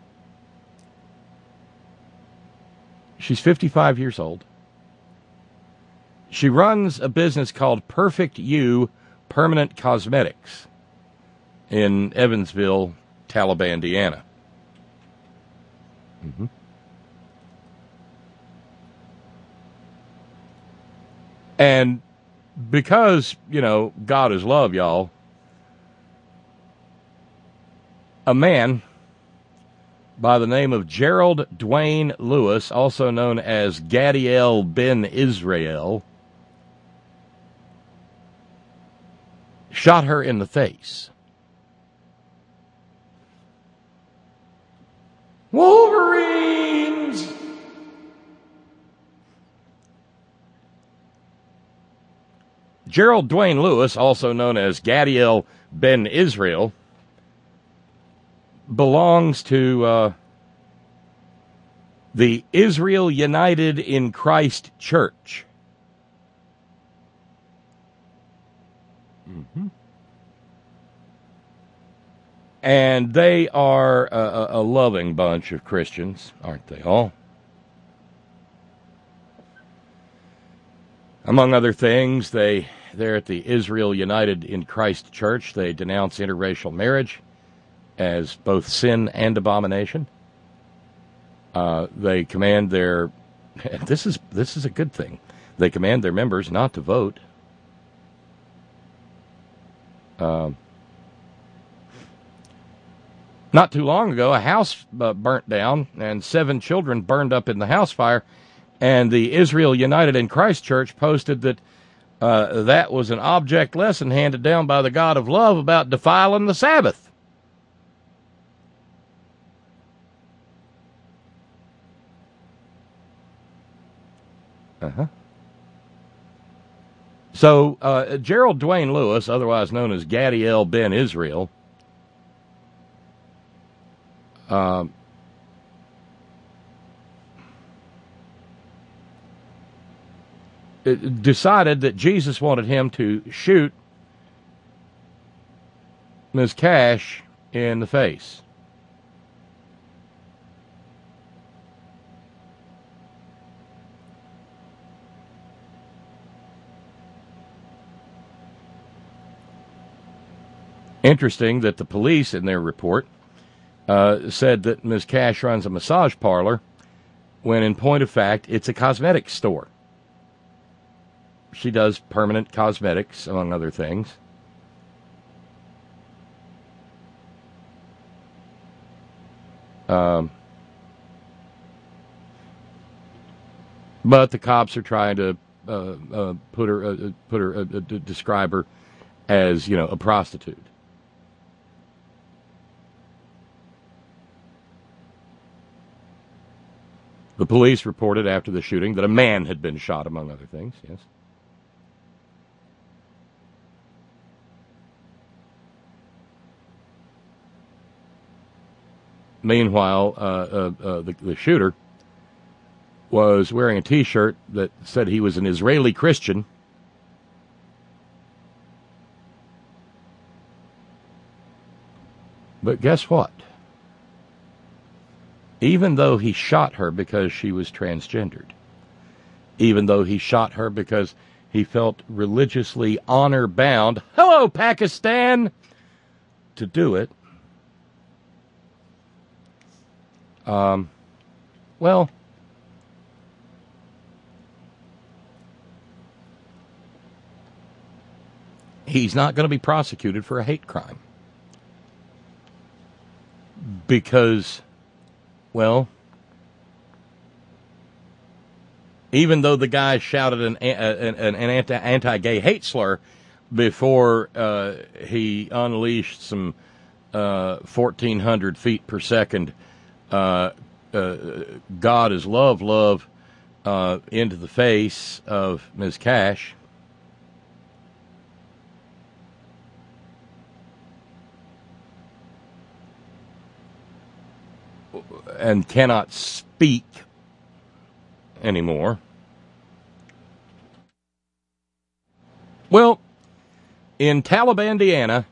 She's 55 years old. She runs a business called Perfect You Permanent Cosmetics in Evansville, Talibandiana. Mm-hmm. And because, God is love, y'all, a man by the name of Gerald Dwayne Lewis, also known as Gadiel Ben Israel, shot her in the face. Wolverines! Gerald Dwayne Lewis, also known as Gadiel Ben Israel, belongs to the Israel United in Christ Church. Mm-hmm. And they are a loving bunch of Christians, aren't they all? Among other things, they're at the Israel United in Christ Church. They denounce interracial marriage as both sin and abomination. They command their, this is a good thing, they command their members not to vote. Not too long ago, a house burnt down and 7 children burned up in the house fire, and the Israel United in Christ Church posted that that was an object lesson handed down by the God of love about defiling the Sabbath. So, Gerald Dwayne Lewis, otherwise known as Gadiel Ben Israel, decided that Jesus wanted him to shoot Ms. Cash in the face. Interesting that the police, in their report, said that Ms. Cash runs a massage parlor, when in point of fact, it's a cosmetics store. She does permanent cosmetics, among other things. But the cops are trying to describe her as, a prostitute. The police reported after the shooting that a man had been shot, among other things, yes. Meanwhile, the shooter was wearing a T-shirt that said he was an Israeli Christian. But guess what? Even though he shot her because she was transgendered, even though he shot her because he felt religiously honor-bound, hello, Pakistan, to do it, well, he's not going to be prosecuted for a hate crime. Because, well, even though the guy shouted an anti-gay hate slur before he unleashed some 1,400 feet per second God is love into the face of Ms. Cash, and cannot speak anymore. Well, in Talibandiana,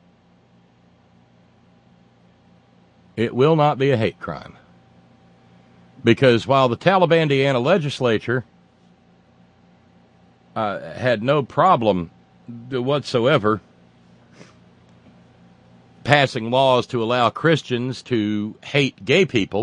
it will not be a hate crime. Because while the Talibandiana legislature had no problem whatsoever passing laws to allow Christians to hate gay people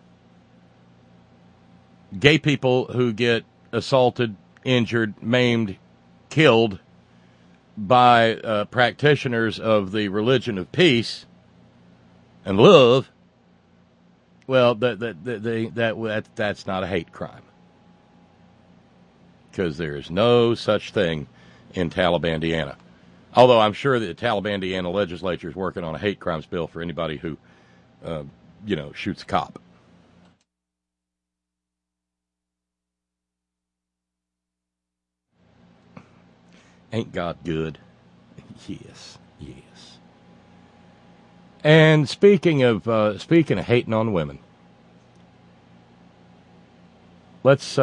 who get assaulted, injured, maimed, killed by practitioners of the religion of peace and love, well, that's not a hate crime. Because there is no such thing in Talibandiana. Although I'm sure that the Talibandiana legislature is working on a hate crimes bill for anybody who, shoots a cop. Ain't God good? Yes. And speaking of hating on women, let's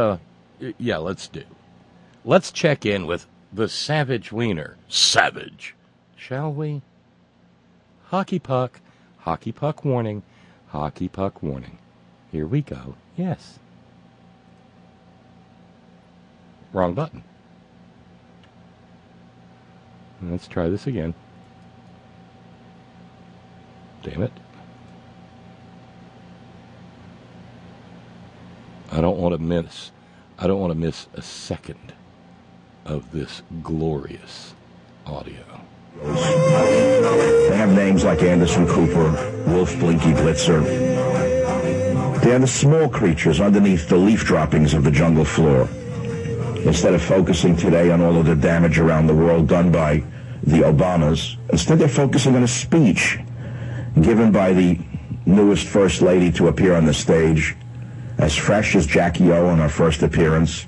check in with the Savage Wiener. Savage, shall we? Hockey puck warning, hockey puck warning. Here we go. Yes. Wrong button. Let's try this again. Damn it. I don't want to miss a second of this glorious audio.
They have names like Anderson Cooper, Wolf Blinky Blitzer. They are the small creatures underneath the leaf droppings of the jungle floor. Instead of focusing today on all of the damage around the world done by the Obamas, instead they're focusing on a speech given by the newest First Lady to appear on the stage, as fresh as Jackie O on her first appearance.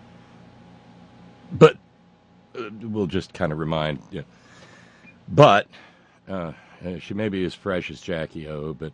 But we'll just kind of remind you. But she may be as fresh as Jackie O, but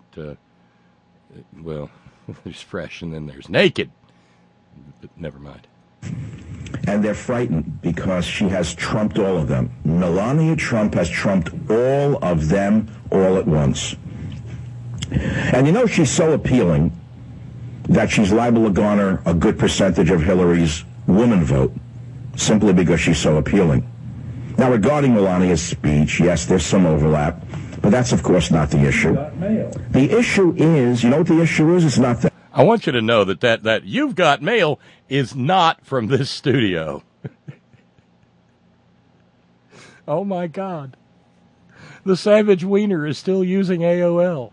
there's fresh and then there's naked. But never mind.
And they're frightened because she has trumped all of them. Melania Trump has trumped all of them all at once. And she's so appealing that she's liable to garner a good percentage of Hillary's woman vote simply because she's so appealing. Now, regarding Melania's speech, yes, there's some overlap, but that's, of course, not the issue. The issue is, you know what the issue is? It's not that.
I want you to know that You've Got Mail is not from this studio. Oh, my God. The Savage Wiener is still using AOL.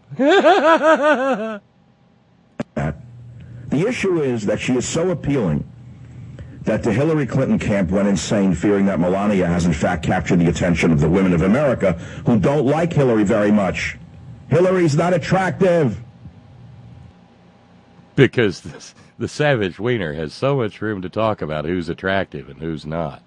The issue is that she is so appealing that the Hillary Clinton camp went insane, fearing that Melania has in fact captured the attention of the women of America who don't like Hillary very much. Hillary's not attractive.
Because the Savage Wiener has so much room to talk about who's attractive and who's not.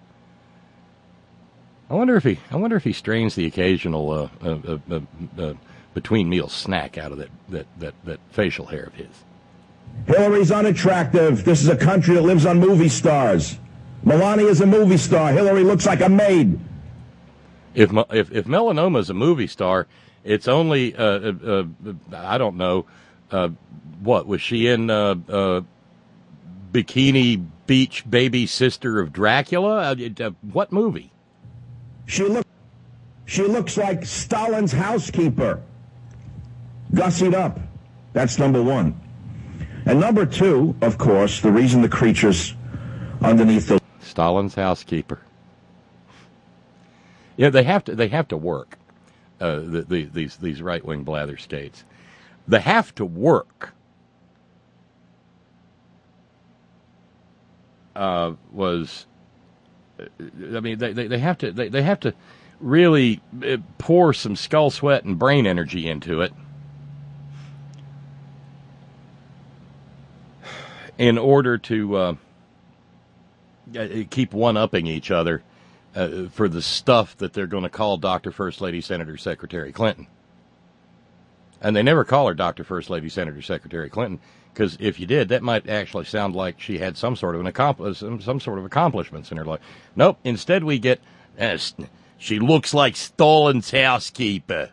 I wonder if he strains the occasional between meals snack out of that facial hair of his.
Hillary's unattractive. This is a country that lives on movie stars. Melania's a movie star. Hillary looks like a maid.
If Melanoma's a movie star, it's only I don't know what was she in Bikini Beach Baby Sister of Dracula? What movie?
She looks like Stalin's housekeeper. Gussied up. That's number one. And number two, of course, the reason the creatures underneath the
Stalin's housekeeper. Yeah, they have to work. These right-wing blatherskates, they have to work. They have to really pour some skull sweat and brain energy into it in order to keep one-upping each other for the stuff that they're going to call Dr. First Lady, Senator, Secretary Clinton. And they never call her Dr. First Lady, Senator, Secretary Clinton, because if you did, that might actually sound like she had some sort of accomplishments in her life. Nope. Instead, we get she looks like Stalin's housekeeper.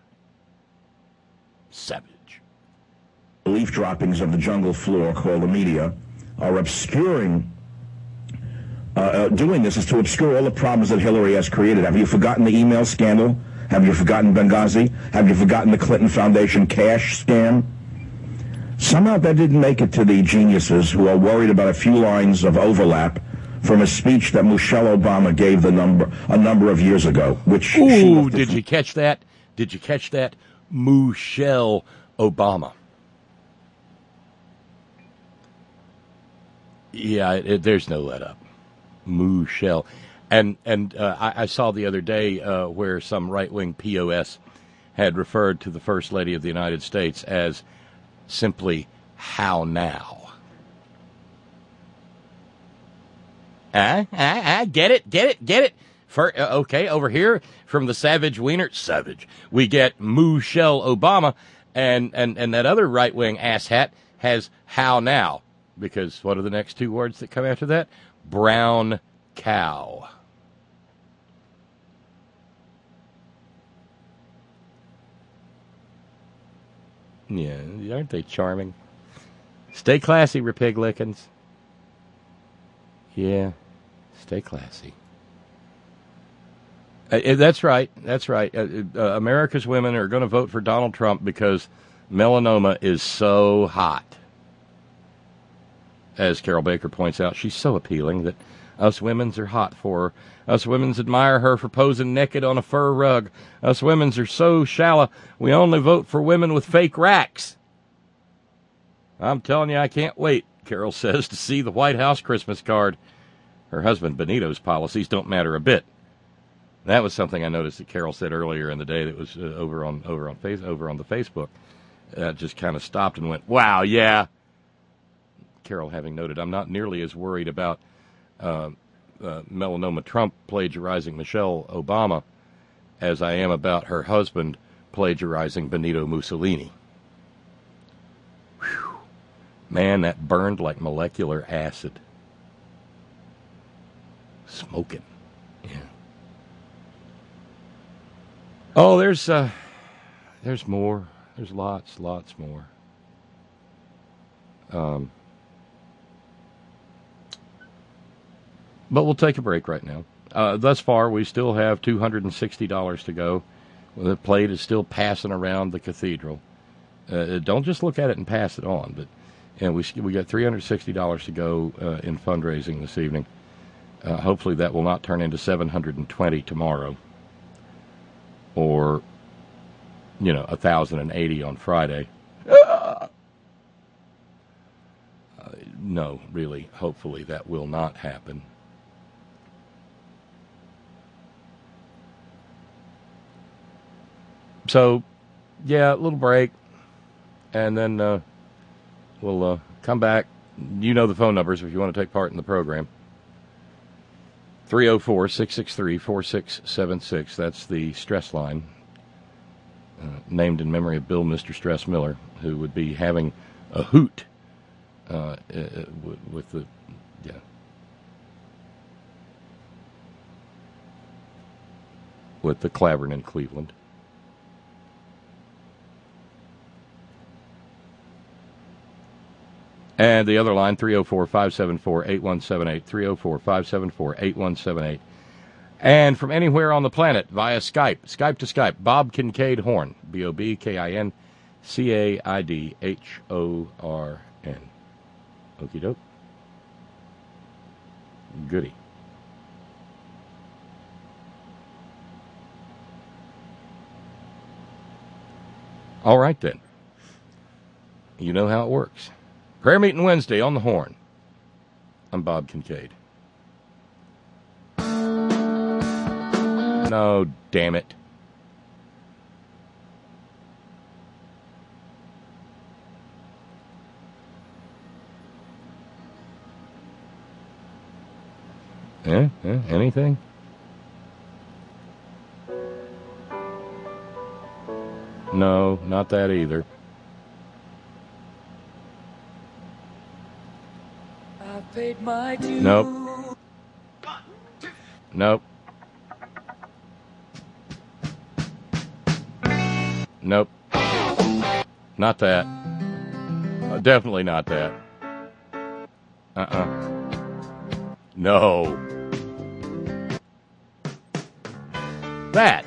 Savage.
Leaf droppings of the jungle floor, called the media, are obscuring. Doing this is to obscure all the problems that Hillary has created. Have you forgotten the email scandal? Have you forgotten Benghazi? Have you forgotten the Clinton Foundation cash scam? Somehow that didn't make it to the geniuses who are worried about a few lines of overlap from a speech that Michelle Obama gave a number of years ago. Which
did you catch that? Did you catch that? Michelle Obama. Yeah, there's no let up. Michelle. And I saw the other day where some right-wing POS had referred to the First Lady of the United States as simply, how now? Get it? Okay, over here from the Savage Wiener, Savage, we get Michelle Obama, and that other right-wing asshat has how now? Because what are the next two words that come after that? Brown cow. Yeah, aren't they charming? Stay classy, Repiglickens. Yeah, stay classy. That's right. America's women are going to vote for Donald Trump because melanoma is so hot. As Carol Baker points out, she's so appealing that us women's are hot for her. Us women's admire her for posing naked on a fur rug. Us women's are so shallow, we only vote for women with fake racks. I'm telling you, I can't wait, Carol says, to see the White House Christmas card. Her husband Benito's policies don't matter a bit. That was something I noticed that Carol said earlier in the day that was over on the Facebook. Just kind of stopped and went, wow, yeah. Carol having noted, I'm not nearly as worried about melanoma Trump plagiarizing Michelle Obama as I am about her husband plagiarizing Benito Mussolini. Whew. Man, that burned like molecular acid. Smoking. Yeah. Oh, there's more. There's lots more. But we'll take a break right now. Thus far, we still have $260 to go. The plate is still passing around the cathedral. Don't just look at it and pass it on. But we got $360 to go in fundraising this evening. Hopefully that will not turn into $720 tomorrow. Or 1,080 on Friday. No, really, hopefully that will not happen. So, yeah, a little break, and then we'll come back. You know the phone numbers if you want to take part in the program. 304-663-4676. That's the stress line, named in memory of Bill Mr. Stress Miller, who would be having a hoot with the, with the Clavern in Cleveland. And the other line, 304-574-8178, 304-574-8178. And from anywhere on the planet via Skype to Skype, Bob Kincaid Horn, BOBKINCAIDHORN. Okie doke. Goody. All right, then. You know how it works. Prayer Meeting Wednesday on the Horn. I'm Bob Kincaid. No, damn it. Anything? No, not that either. I paid my dues. Nope. Nope. Nope. Not that. Definitely not that. No. That.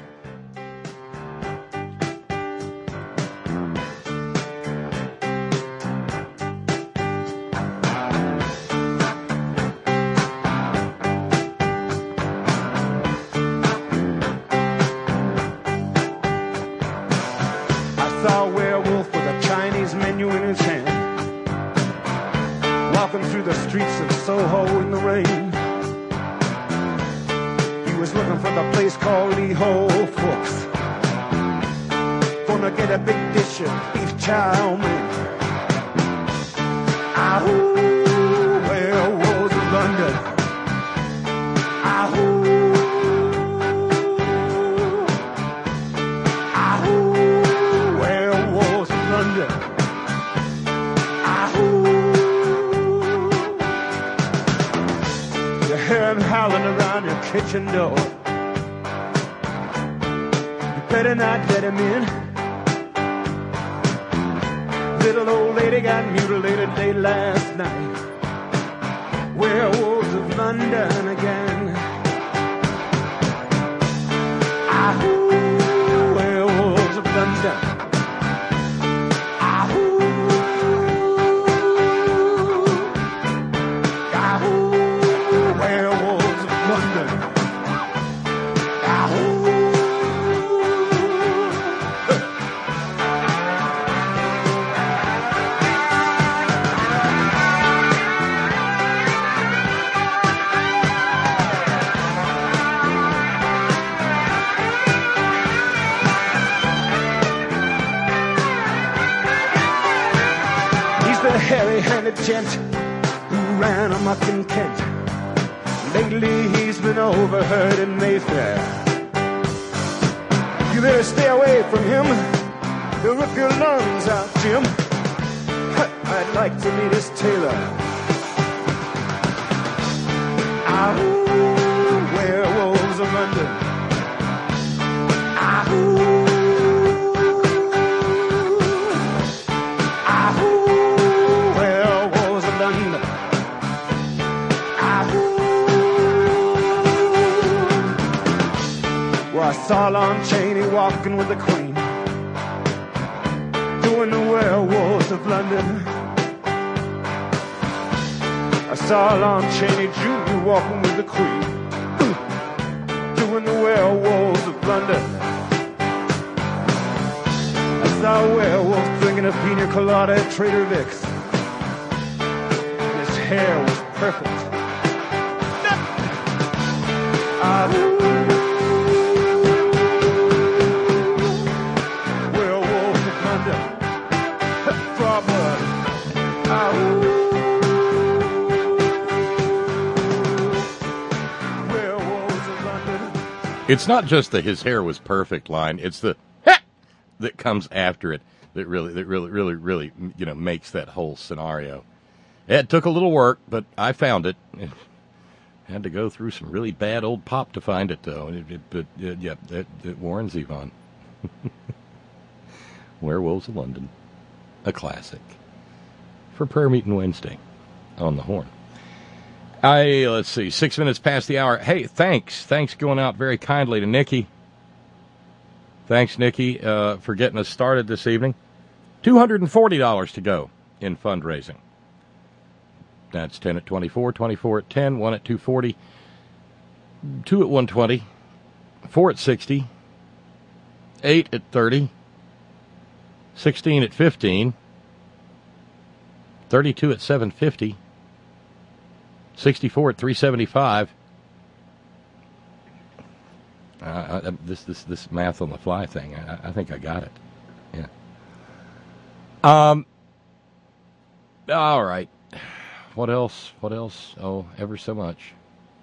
Gent who ran amok in Kent. Lately he's been overheard in Mayfair. You better stay away from him. He'll rip your lungs out, Jim. I'd like to meet his tailor. Werewolves of London. I saw Lon Chaney walking with the Queen, doing the Werewolves of London. I saw Lon Chaney Jr. walking with the Queen, doing the Werewolves of London. saw a werewolf drinking a pina colada at Trader Vic's. His hair was perfect. Werewolf of London. Drop blood. Werewolves of London.
It's not just the his hair was perfect line. It's the "Ha!" that comes after it that really, makes that whole scenario. It took a little work, but I found it. Had to go through some really bad old pop to find it, though. It warns Yvonne. Werewolves of London, a classic for prayer meeting Wednesday on the Horn. Let's see, 6 minutes past the hour. Hey, thanks going out very kindly to Nikki. Thanks, Nikki, for getting us started this evening. $240 to go in fundraising. That's 10 at 24, 24 at 10, 1 at 240, 2 at 120, 4 at 60, 8 at 30, 16 at 15, 32 at 750, 64 at 375. This math on the fly thing, I think I got it. Yeah. All right. What else? Oh, ever so much.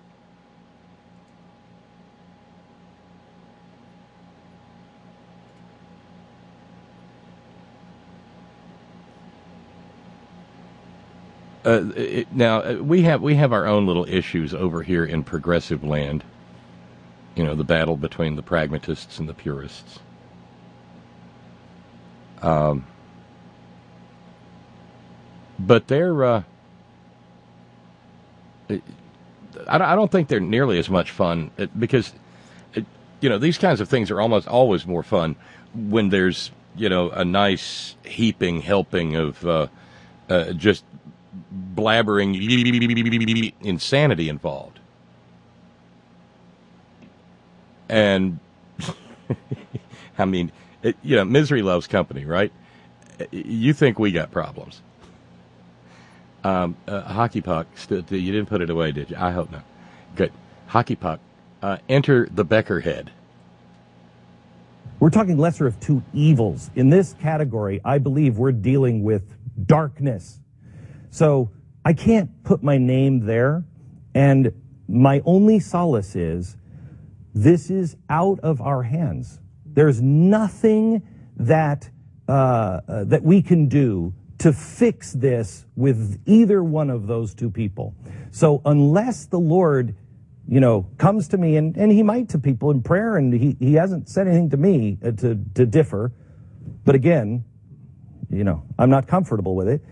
Now we have our own little issues over here in progressive land. You know, the battle between the pragmatists and the purists. But they're I don't think they're nearly as much fun because, these kinds of things are almost always more fun when there's, a nice heaping helping of just blabbering insanity involved. And, I mean, misery loves company, right? You think we got problems. Hockey puck, you didn't put it away, did you? I hope not. Good. Hockey puck, enter the Becker head.
We're talking lesser of two evils. In this category, I believe we're dealing with darkness. So I can't put my name there, and my only solace is this is out of our hands. There's nothing that that we can do to fix this with either one of those two people. So unless the Lord, comes to me, and he might to people in prayer, and he hasn't said anything to me to differ. But again, I'm not comfortable with it.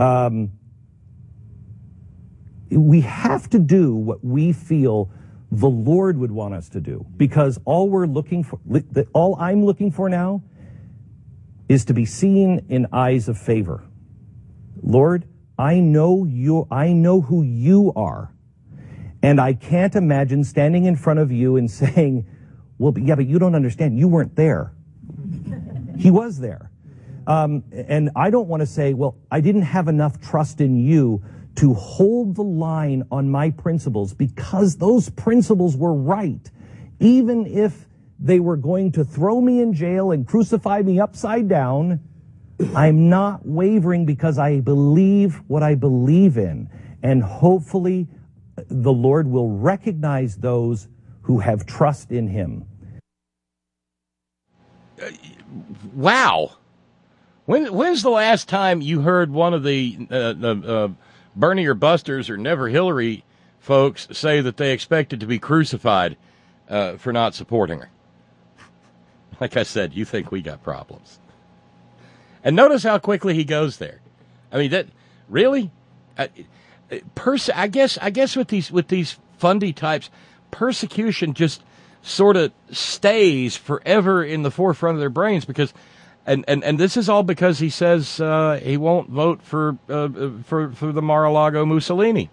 We have to do what we feel the Lord would want us to do, because all I'm looking for now is to be seen in eyes of favor. Lord, I know who you are, and I can't imagine standing in front of you and saying, well, but you don't understand. You weren't there. He was there. And I don't want to say, well, I didn't have enough trust in you to hold the line on my principles, because those principles were right. Even if they were going to throw me in jail and crucify me upside down, I'm not wavering because I believe what I believe in. And hopefully the Lord will recognize those who have trust in him.
Wow. When's the last time you heard one of the Bernie or Busters or Never Hillary folks say that they expected to be crucified for not supporting her? Like I said, you think we got problems. And notice how quickly he goes there. I mean, that really, I guess with these fundy types, persecution just sort of stays forever in the forefront of their brains, because, and this is all because he says he won't vote for the Mar-a-Lago Mussolini.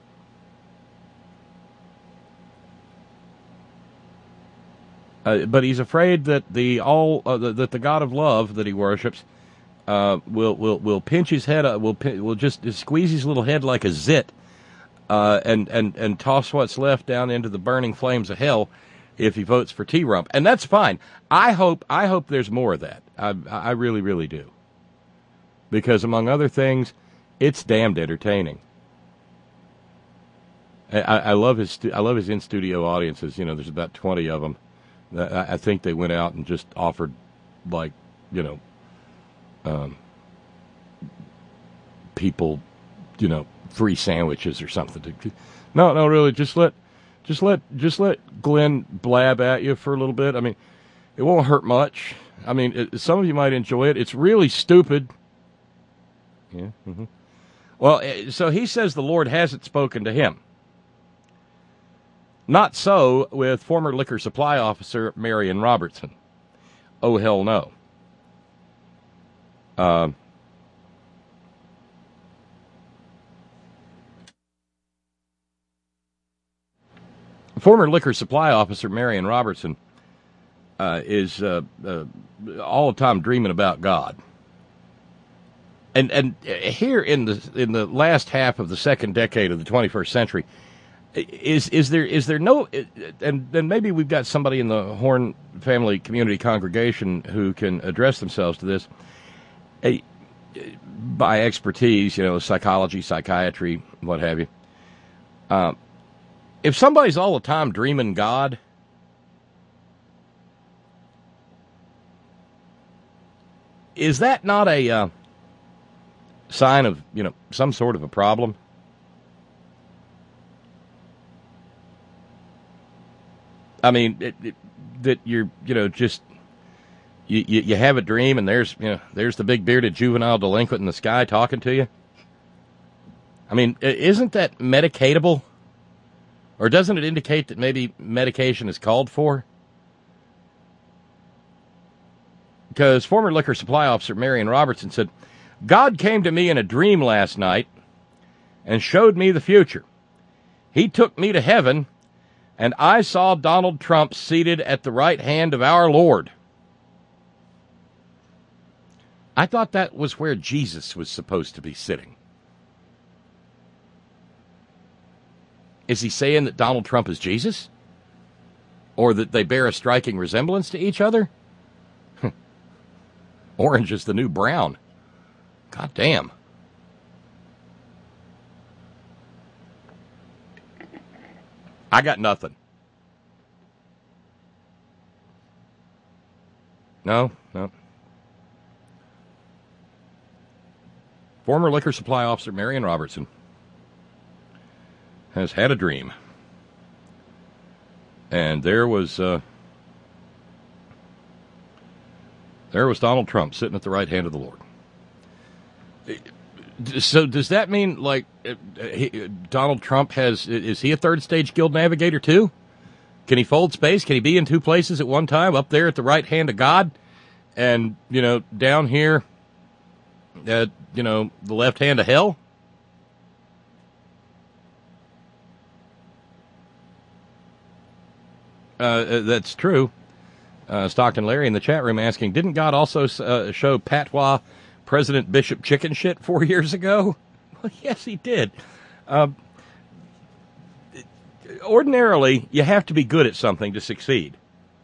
But he's afraid that the God of love that he worships We'll pinch his head. We'll just squeeze his little head like a zit, and toss what's left down into the burning flames of hell if he votes for T-Rump, and that's fine. I hope there's more of that. I really, really do, because among other things, it's damned entertaining. I love his in studio audiences. You know, there's about 20 of them. I think they went out and just offered, like, you know, people, you know, free sandwiches or something. No, really, just let Glenn blab at you for a little bit. I mean, it won't hurt much. I mean, some of you might enjoy it. It's really stupid. Yeah. Mm-hmm. Well, so he says the Lord hasn't spoken to him. Not so with former liquor supply officer Marion Robertson. Oh, hell no. Former liquor supply officer Marion Robertson is all the time dreaming about God. And here in the last half of the second decade of the 21st century, is there no, and then maybe we've got somebody in the Horn Family Community Congregation who can address themselves to this by expertise, you know, psychology, psychiatry, what have you. If somebody's all the time dreaming God, is that not a sign of, you know, some sort of a problem? I mean, that you're, you know, just you have a dream and there's the big bearded juvenile delinquent in the sky talking to you. I mean, isn't that medicatable? Or doesn't it indicate that maybe medication is called for? Because former liquor supply officer Marion Robertson said, God came to me in a dream last night and showed me the future. He took me to heaven, and I saw Donald Trump seated at the right hand of our Lord. I thought that was where Jesus was supposed to be sitting. Is he saying that Donald Trump is Jesus? Or that they bear a striking resemblance to each other? Orange is the new brown. God damn. I got nothing. No. Former liquor supply officer Marion Robertson has had a dream. And there was Donald Trump sitting at the right hand of the Lord. So does that mean, like, Donald Trump is he a third stage guild navigator too? Can he fold space? Can he be in two places at one time, up there at the right hand of God and, you know, down here at, you know, the left hand of hell? That's true. Stockton Larry in the chat room asking, didn't God also show patois President Bishop chicken shit 4 years ago? Well, yes, he did. Ordinarily, you have to be good at something to succeed.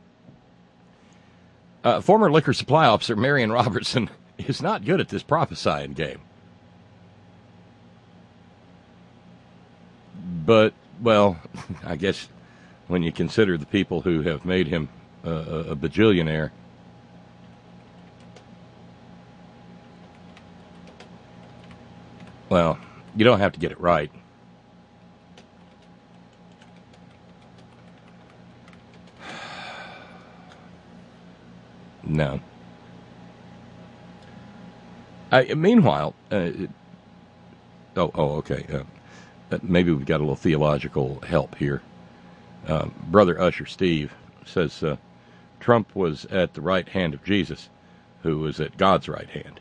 Former liquor supply officer Marion Robertson is not good at this prophesying game. But, well, I guess when you consider the people who have made him a bajillionaire. Well, you don't have to get it right. No. Meanwhile, okay. Maybe we've got a little theological help here. Brother Usher Steve says Trump was at the right hand of Jesus, who was at God's right hand.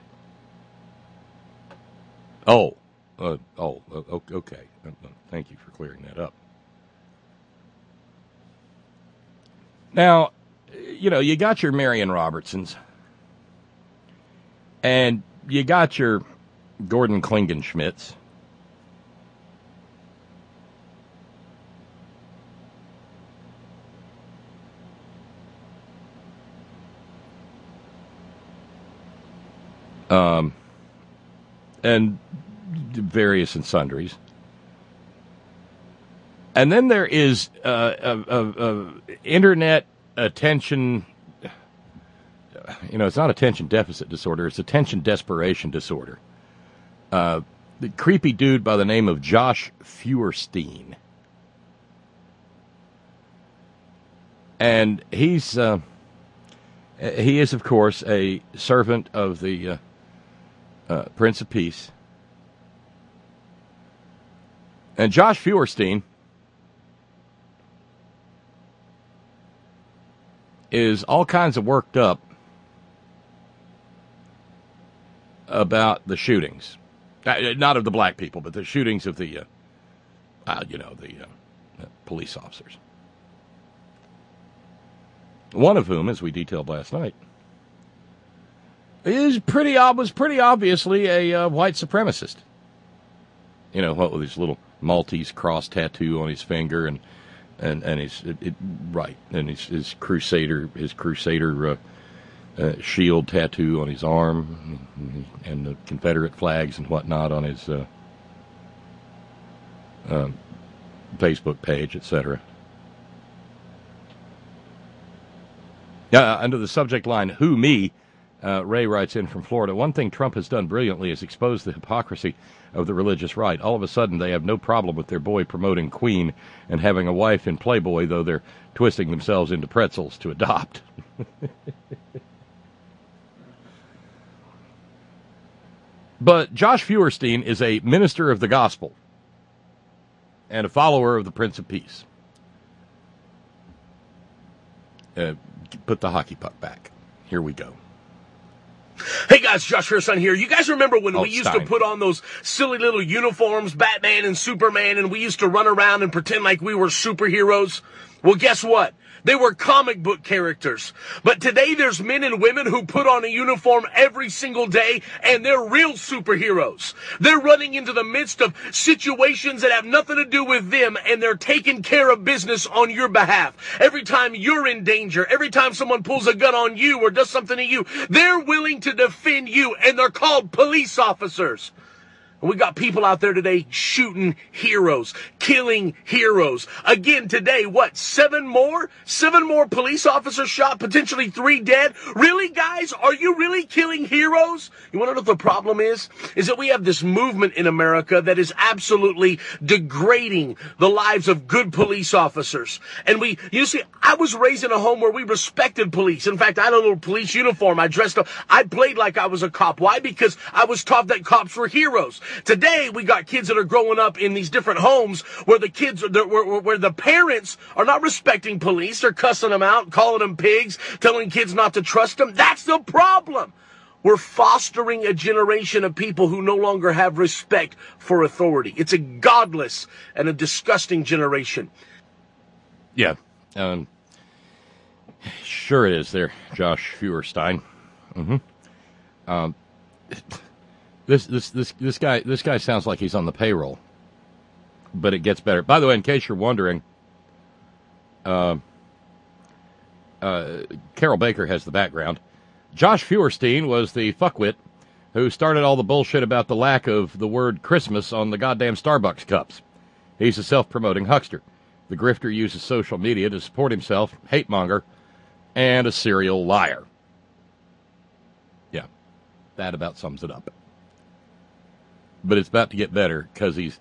Okay. Thank you for clearing that up. Now, you know, you got your Marion Robertsons, And you got your Gordon Klingenschmidts. And various and sundries. And then there is internet attention. It's not attention deficit disorder. It's attention desperation disorder. The creepy dude by the name of Josh Feuerstein. And he is, of course, a servant of the Prince of Peace. And Josh Feuerstein is all kinds of worked up about the shootings. Not of the black people, but the shootings of the, police officers. One of whom, as we detailed last night, was pretty obviously a white supremacist. What with his little Maltese cross tattoo on his finger and his crusader shield tattoo on his arm and the Confederate flags and whatnot on his Facebook page, etc. Under the subject line, "Who me?" Ray writes in from Florida, "One thing Trump has done brilliantly is expose the hypocrisy of the religious right. All of a sudden, they have no problem with their boy promoting Queen and having a wife in Playboy, though they're twisting themselves into pretzels to adopt." But Josh Feuerstein is a minister of the gospel and a follower of the Prince of Peace. Put the hockey puck back. Here we go.
Hey guys, Josh Feuerstein here. You guys remember when we used to put on those silly little uniforms, Batman and Superman, and we used to run around and pretend like we were superheroes? Well, guess what? They were comic book characters. But today there's men and women who put on a uniform every single day, and they're real superheroes. They're running into the midst of situations that have nothing to do with them, and they're taking care of business on your behalf. Every time you're in danger, every time someone pulls a gun on you or does something to you, they're willing to defend you, and they're called police officers. We got people out there today shooting heroes, killing heroes. Again today, what, 7 more? 7 more police officers shot, potentially 3 dead? Really, guys? Are you really killing heroes? You want to know what the problem is? Is that we have this movement in America that is absolutely degrading the lives of good police officers. And I was raised in a home where we respected police. In fact, I had a little police uniform. I dressed up. I played like I was a cop. Why? Because I was taught that cops were heroes. Today, we got kids that are growing up in these different homes where the kids, where the parents are not respecting police. They're cussing them out, calling them pigs, telling kids not to trust them. That's the problem. We're fostering a generation of people who no longer have respect for authority. It's a godless and a disgusting generation.
Yeah. Sure it is there, Josh Feuerstein. Mm-hmm. This guy sounds like he's on the payroll, but it gets better. By the way, in case you're wondering, Carol Baker has the background. Josh Feuerstein was the fuckwit who started all the bullshit about the lack of the word Christmas on the goddamn Starbucks cups. He's a self-promoting huckster. The grifter uses social media to support himself, hate monger, and a serial liar. Yeah, that about sums it up. But it's about to get better because he's,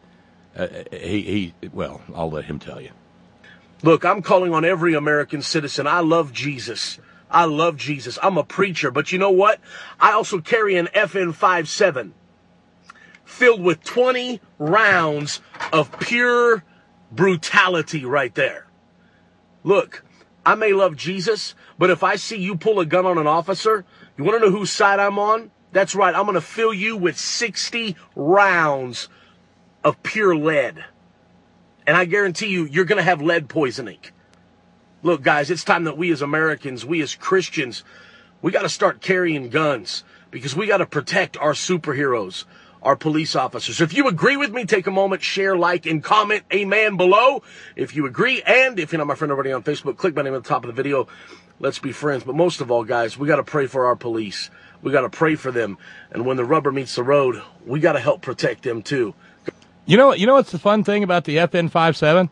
I'll let him tell you.
Look, I'm calling on every American citizen. I love Jesus. I love Jesus. I'm a preacher, but you know what? I also carry an FN-57 filled with 20 rounds of pure brutality right there. Look, I may love Jesus, but if I see you pull a gun on an officer, you want to know whose side I'm on? That's right, I'm going to fill you with 60 rounds of pure lead. And I guarantee you, you're going to have lead poisoning. Look, guys, it's time that we as Americans, we as Christians, we got to start carrying guns because we got to protect our superheroes, our police officers. If you agree with me, take a moment, share, like, and comment amen below if you agree. And if you're not my friend already on Facebook, click my name at the top of the video. Let's be friends. But most of all, guys, we got to pray for our police. We got to pray for them. And when the rubber meets the road, we got to help protect them too.
You know what's the fun thing about the FN57?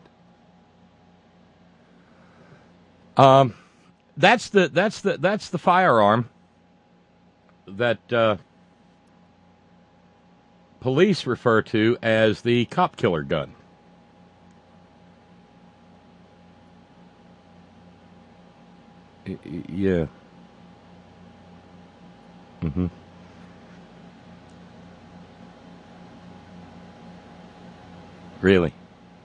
That's the firearm that police refer to as the cop killer gun. Yeah. Mm-hmm. Really?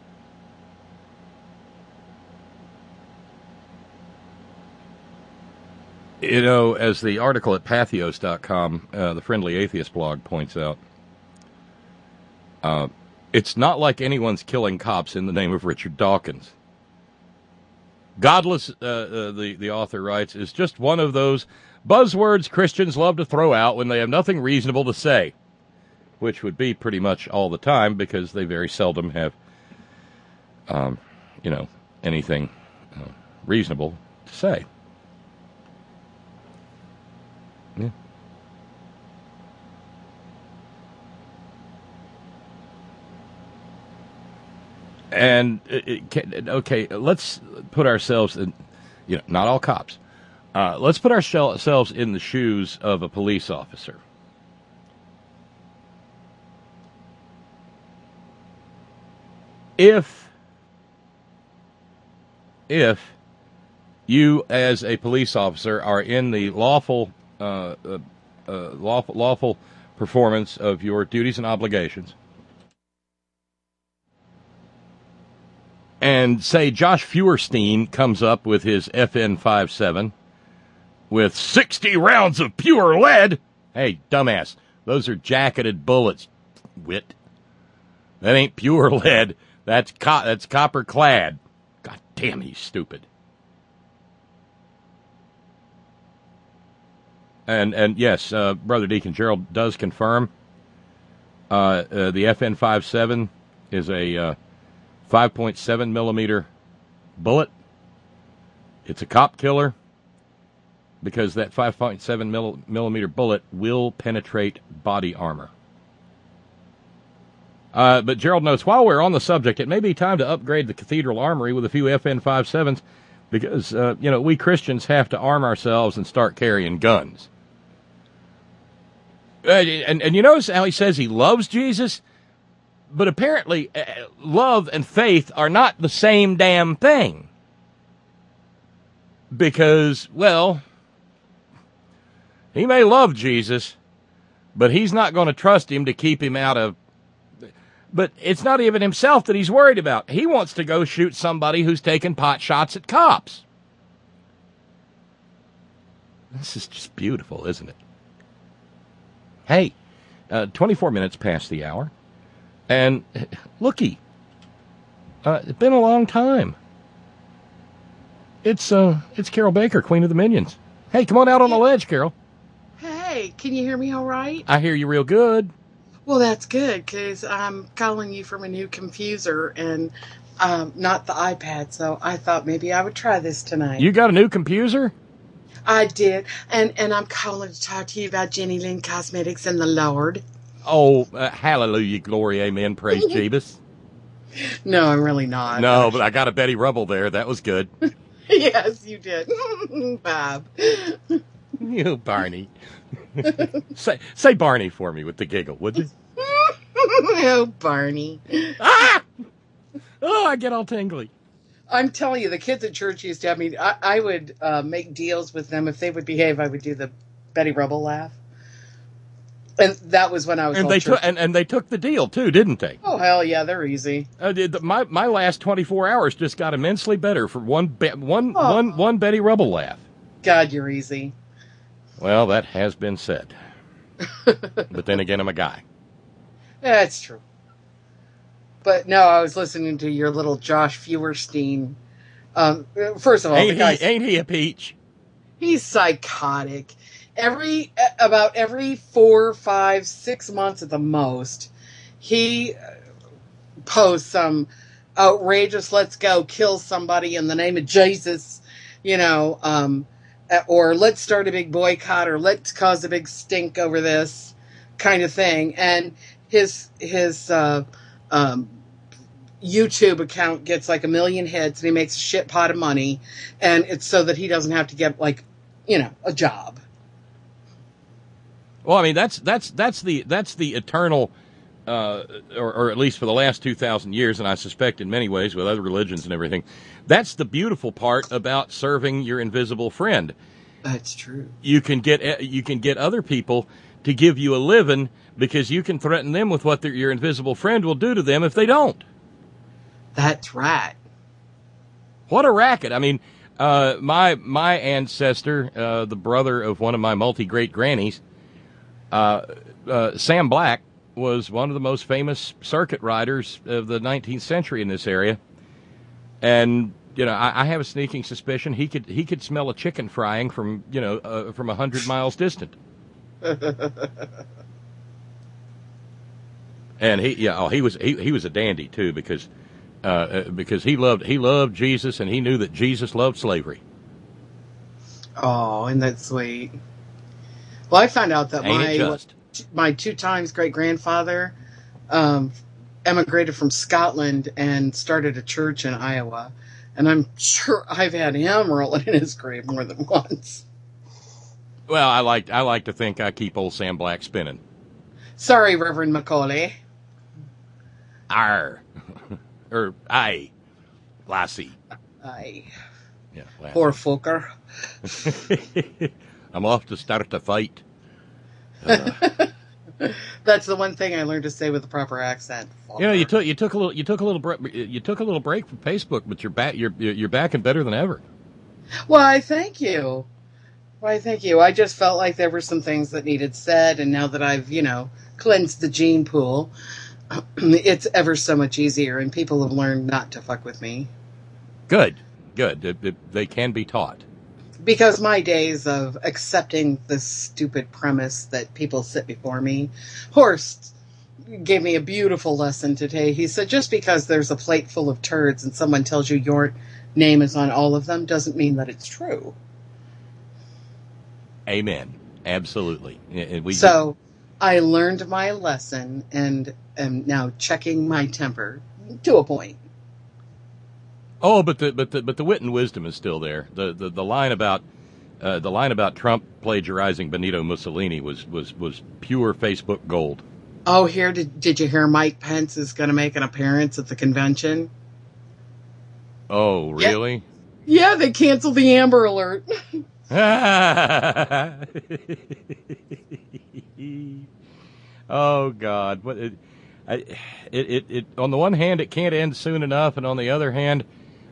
You know, as the article at Pathos.com, the Friendly Atheist blog points out, it's not like anyone's killing cops in the name of Richard Dawkins. Godless, the author writes, is just one of those buzzwords Christians love to throw out when they have nothing reasonable to say, which would be pretty much all the time because they very seldom have, anything reasonable to say. Yeah. And, okay, let's put ourselves in, not all cops. Let's put ourselves in the shoes of a police officer. If you, as a police officer, are in the lawful performance of your duties and obligations, and say Josh Feuerstein comes up with his FN57 with 60 rounds of pure lead. Hey, dumbass, those are jacketed bullets, wit. That ain't pure lead. That's copper clad. God damn, he's stupid. And yes, Brother Deacon Gerald does confirm the FN57 is a 5.7 millimeter bullet. It's a cop killer because that 5.7 millimeter bullet will penetrate body armor. But Gerald notes, while we're on the subject, it may be time to upgrade the Cathedral Armory with a few FN57s because, we Christians have to arm ourselves and start carrying guns. And you notice how he says he loves Jesus? But apparently, love and faith are not the same damn thing. Because, well, he may love Jesus, but he's not going to trust him to keep him out of... But it's not even himself that he's worried about. He wants to go shoot somebody who's taking pot shots at cops. This is just beautiful, isn't it? Hey, 24 minutes past the hour. And looky, it's been a long time. It's Carol Baker, Queen of the Minions. Hey, come on out on the ledge, Carol.
Hey, can you hear me all right?
I hear you real good.
Well, that's good, because I'm calling you from a new computer and not the iPad, so I thought maybe I would try this tonight.
You got a new computer?
I did, and I'm calling to talk to you about Jenny Lynn Cosmetics and the Lord.
Oh, hallelujah, glory, amen, praise Jeebus.
No, I'm really not.
No, but I got a Betty Rubble there. That was good.
Yes, you did. Bob.
You, Barney. say Barney for me with the giggle, would you?
Oh, Barney.
Ah! Oh, I get all tingly.
I'm telling you, the kids at church used to have me. I would make deals with them. If they would behave, I would do the Betty Rubble laugh. And that was when I was
and they took and they took the deal too, didn't they?
Oh hell yeah, they're easy.
My last 24 hours just got immensely better for one Betty Rubble laugh.
God, you're easy.
Well, that has been said. But then again, I'm a guy.
That's true. But no, I was listening to your little Josh Feuerstein. First of all,
ain't he a peach?
He's psychotic. About every 4, 5, 6 months at the most, he posts some outrageous "let's go kill somebody in the name of Jesus," or "let's start a big boycott," or "let's cause a big stink over this," kind of thing. And his YouTube account gets like 1 million hits, and he makes a shit pot of money, and it's so that he doesn't have to get a job.
Well, I mean, that's the eternal, or at least for the last 2,000 years, and I suspect in many ways with other religions and everything, that's the beautiful part about serving your invisible friend.
That's true.
You can get other people to give you a living because you can threaten them with what your invisible friend will do to them if they don't.
That's right.
What a racket! I mean, my ancestor, the brother of one of my multi-great grannies, Sam Black, was one of the most famous circuit riders of the 19th century in this area. And, I have a sneaking suspicion he could smell a chicken frying from 100 miles distant. And he was a dandy too, because he loved Jesus, and he knew that Jesus loved slavery.
Oh, isn't that sweet? Well, I found out that my 2 times great-grandfather emigrated from Scotland and started a church in Iowa. And I'm sure I've had him rolling in his grave more than once.
Well, I like to think I keep old Sam Black spinning.
Sorry, Reverend Macaulay.
Arr. Or aye. Lassie.
Aye.
Yeah, Lassie.
Poor fucker.
I'm off to start a fight.
That's the one thing I learned to say with a proper accent.
You took a little break from Facebook, but you're back and better than ever.
Why, thank you. I just felt like there were some things that needed said, and now that I've cleansed the gene pool, it's ever so much easier, and people have learned not to fuck with me.
Good. They can be taught.
Because my days of accepting this stupid premise that people sit before me, Horst gave me a beautiful lesson today. He said, just because there's a plate full of turds and someone tells you your name is on all of them doesn't mean that it's true.
Amen. Absolutely.
I learned my lesson and am now checking my temper to a point.
Oh, but the wit and wisdom is still there. The line about Trump plagiarizing Benito Mussolini was pure Facebook gold.
Oh, did you hear Mike Pence is going to make an appearance at the convention?
Oh, really?
Yeah, they canceled the Amber Alert.
Oh God! What it on the one hand it can't end soon enough, and on the other hand,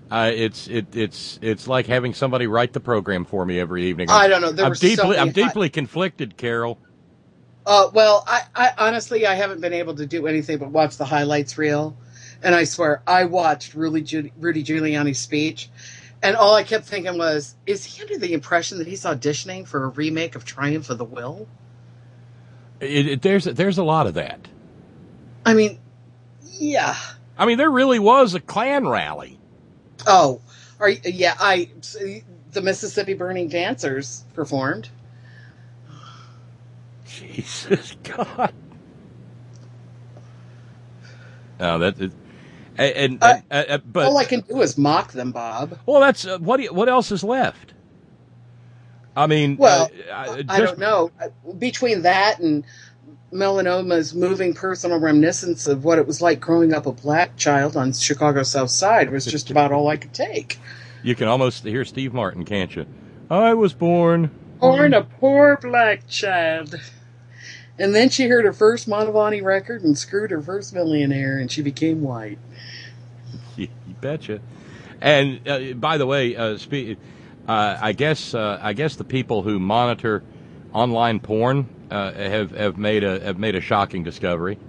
it's like having somebody write the program for me every evening.
I don't know.
I'm deeply conflicted, Carol.
Well, I honestly I haven't been able to do anything but watch the highlights reel, and I swear I watched Rudy Giuliani's speech. And all I kept thinking was, is he under the impression that he's auditioning for a remake of Triumph of the Will?
There's a lot of that.
I mean, yeah.
I mean, there really was a Klan rally.
Oh, the Mississippi Burning Dancers performed.
Jesus God. No, that is. But
all I can do is mock them, Bob.
Well, that's what else is left? I mean,
I don't know. Between that and Melanoma's moving personal reminiscence of what it was like growing up a black child on Chicago's South Side was just about all I could take.
You can almost hear Steve Martin, can't you? I was born
a poor black child. And then she heard her first Mantovani record and screwed her first millionaire, and she became white.
You betcha. And by the way, I guess the people who monitor online porn have made a shocking discovery.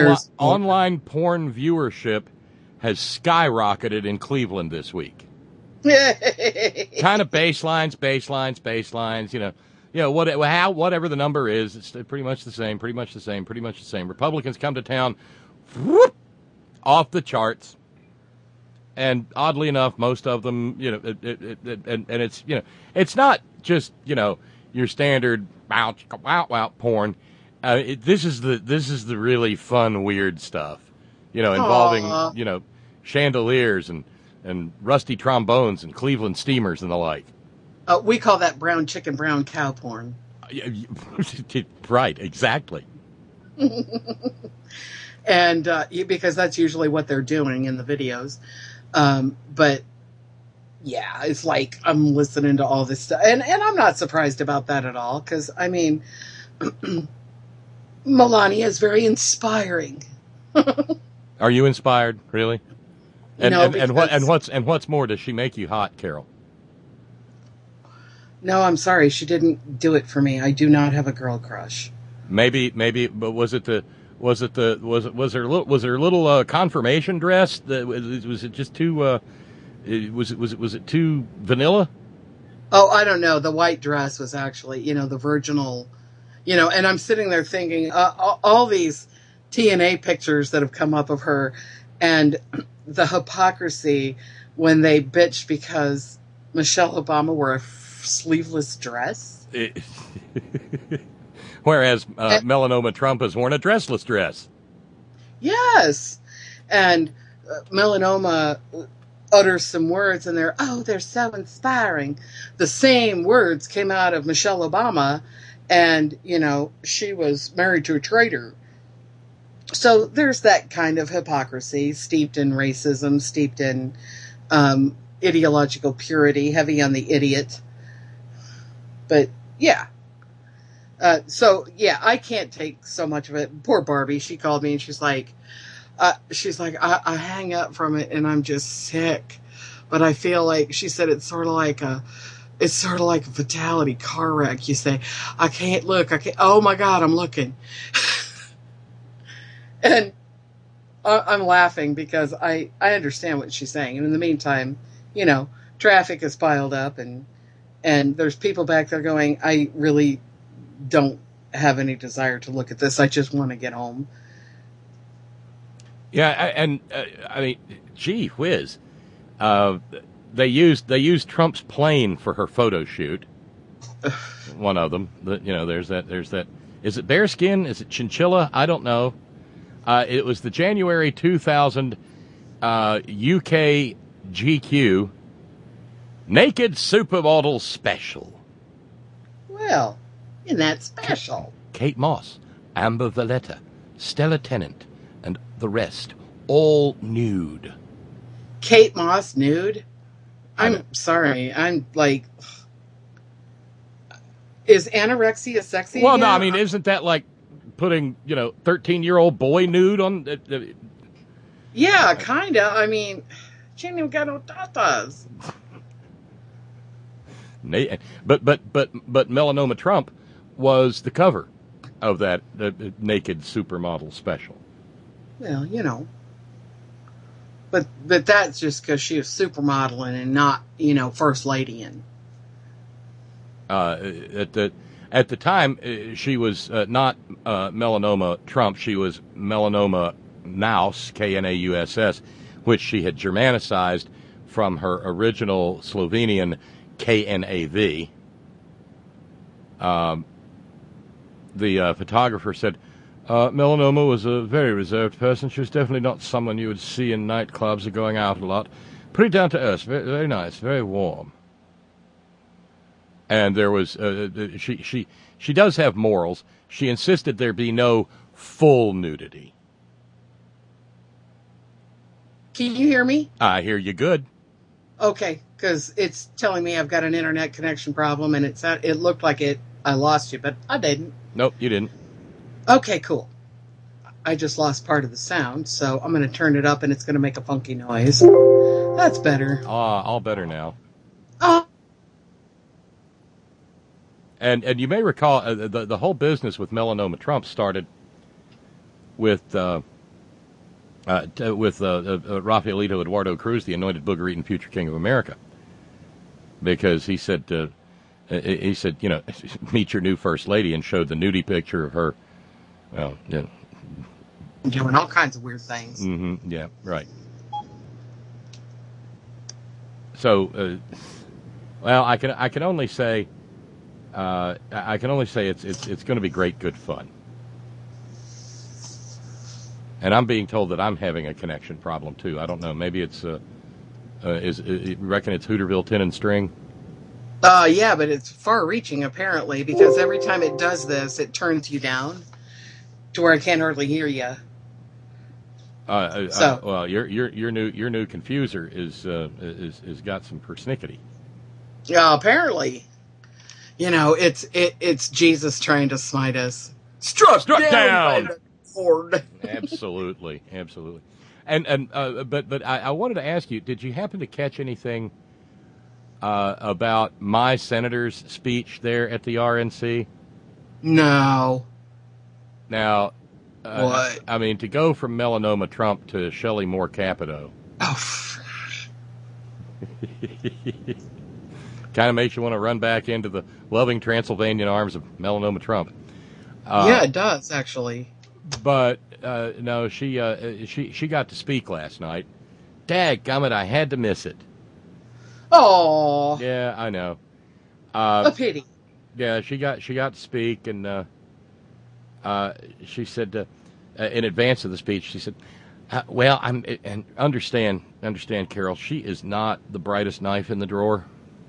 Online porn viewership has skyrocketed in Cleveland this week. Kind of baselines. Whatever the number is, it's pretty much the same. Republicans come to town, whoop, off the charts, and oddly enough, most of them, and it's it's not just your standard wow porn. This is the really fun, weird stuff, involving chandeliers and rusty trombones and Cleveland steamers and the like.
We call that brown chicken, brown cow porn.
Right, exactly.
And because that's usually what they're doing in the videos. But yeah, it's like I'm listening to all this stuff. And I'm not surprised about that at all. Because, I mean, Melania is very inspiring.
Are you inspired, really? And,
no,
and what's more, does she make you hot, Carol?
No, I'm sorry, she didn't do it for me. I do not have a girl crush.
Maybe, but was there a little confirmation dress? Was it just too? Was it too vanilla?
Oh, I don't know. The white dress was actually, the virginal, And I'm sitting there thinking, all these TNA pictures that have come up of her, and the hypocrisy when they bitched because Michelle Obama wore a sleeveless dress.
Whereas Melanoma Trump has worn a dressless dress.
Yes. And Melanoma utters some words and they're so inspiring. The same words came out of Michelle Obama, and, she was married to a traitor. So there's that kind of hypocrisy, steeped in racism, steeped in ideological purity, heavy on the idiot. But, yeah. I can't take so much of it. Poor Barbie, she called me and she's like, I hang up from it and I'm just sick. But I feel like, she said, it's sort of like a fatality car wreck. You say, I can't look. Oh my God, I'm looking. And I'm laughing because I understand what she's saying. And in the meantime, traffic is piled up and there's people back there going, I really don't have any desire to look at this. I just want to get home.
Yeah, and I mean, gee whiz. They used Trump's plane for her photo shoot. One of them. There's that. Is it bearskin? Is it chinchilla? I don't know. It was the January 2000 UK GQ Naked Supermodel Special.
Well, isn't that special?
Kate Moss, Amber Valletta, Stella Tennant, and the rest, all nude.
Kate Moss nude? I'm sorry. I'm like, is anorexia sexy?
Well, again? No, I mean, isn't that like putting, 13-year-old boy nude on?
Yeah, kind of. I mean, she ain't even got no tatas.
But Melanoma Trump was the cover of that naked supermodel special.
Well, but that's just because she was supermodeling and not, first ladying.
At the time, she was not Melanoma Trump. She was Melanoma Knaus, Knauss, which she had Germanicized from her original Slovenian Knav. The photographer said, Melanoma was a very reserved person. She was definitely not someone you would see in nightclubs or going out a lot. Pretty down to earth, very, very nice, very warm. And there was, she does have morals. She insisted there be no full nudity.
Can you hear me?
I hear you good.
Okay, because it's telling me I've got an internet connection problem, and it looked like I lost you, but I didn't.
Nope, you didn't.
Okay, cool. I just lost part of the sound, so I'm going to turn it up, and it's going to make a funky noise. That's better.
All better now.
Oh.
And you may recall the whole business with Melanoma Trump started with Rafaelito Eduardo Cruz, the anointed booger-eating future king of America. because he said, meet your new first lady, and showed the nudie picture of her. Well, yeah.
Doing all kinds of weird things.
Mm-hmm. Yeah, right. So, I can only say it's going to be great, good fun. And I'm being told that I'm having a connection problem too. I don't know. Maybe it's you reckon it's Hooterville 10 and string?
Yeah, but it's far-reaching apparently, because every time it does this, it turns you down to where I can't hardly hear you.
Well, your new confuser is got some persnickety.
Yeah, apparently. It's Jesus trying to smite us. Struck down.
Absolutely. But I wanted to ask you, did you happen to catch anything about my senator's speech there at the RNC?
No.
Now,
what?
I mean, to go from melanoma Trump to Shelley Moore Capito.
Oh.
Kind of makes you want to run back into the loving Transylvanian arms of melanoma Trump.
Yeah, it does, actually.
But no, she got to speak last night. Dadgummit, I had to miss it.
Oh.
Yeah, I know.
A pity.
Yeah, she got to speak, and she said in advance of the speech, she said, and understand, Carol, she is not the brightest knife in the drawer.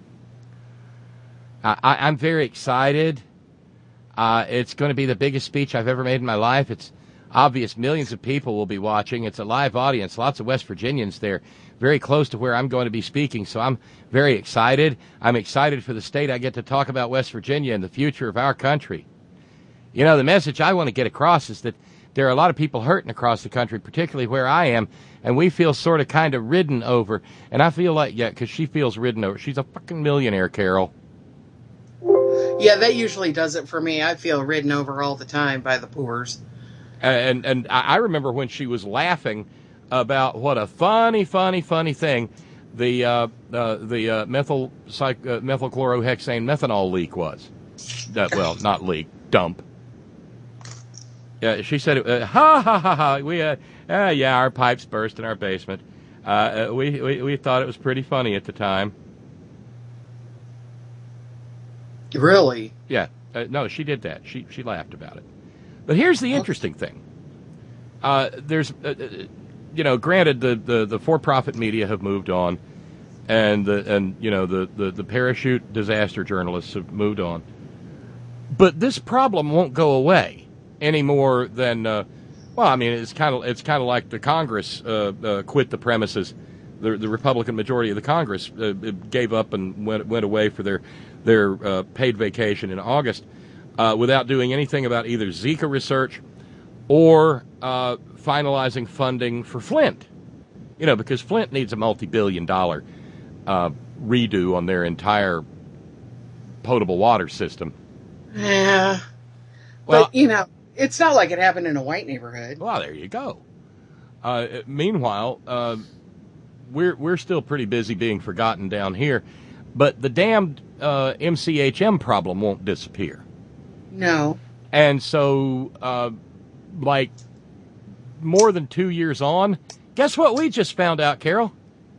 I'm very excited. It's going to be the biggest speech I've ever made in my life. It's obvious millions of people will be watching. It's a live audience. Lots of West Virginians there, very close to where I'm going to be speaking. So I'm very excited. I'm excited for the state I get to talk about West Virginia and the future of our country. You know, the message I want to get across is that there are a lot of people hurting across the country, particularly where I am, and we feel sort of kind of ridden over. And I feel like, because she feels ridden over. She's a fucking millionaire, Carol.
Yeah, that usually does it for me. I feel ridden over all the time by the poors.
And I remember when she was laughing about what a funny thing the methylchlorohexane methanol leak was. Not leak, dump. Yeah, she said, ha ha ha ha. We our pipes burst in our basement. We thought it was pretty funny at the time.
Really?
Yeah. No, she did that. She laughed about it. But here's the interesting thing. There's, granted the for-profit media have moved on, and the parachute disaster journalists have moved on. But this problem won't go away any more than it's kind of like the Congress quit the premises. The Republican majority of the Congress gave up and went away for their paid vacation in August without doing anything about either Zika research or finalizing funding for Flint. Because Flint needs a multi-billion-dollar redo on their entire potable water system.
Yeah. Well, but, it's not like it happened in a white neighborhood.
Well, there you go. Meanwhile, we're still pretty busy being forgotten down here, but the damned MCHM problem won't disappear.
No.
And so, more than 2 years on, guess what we just found out, Carol?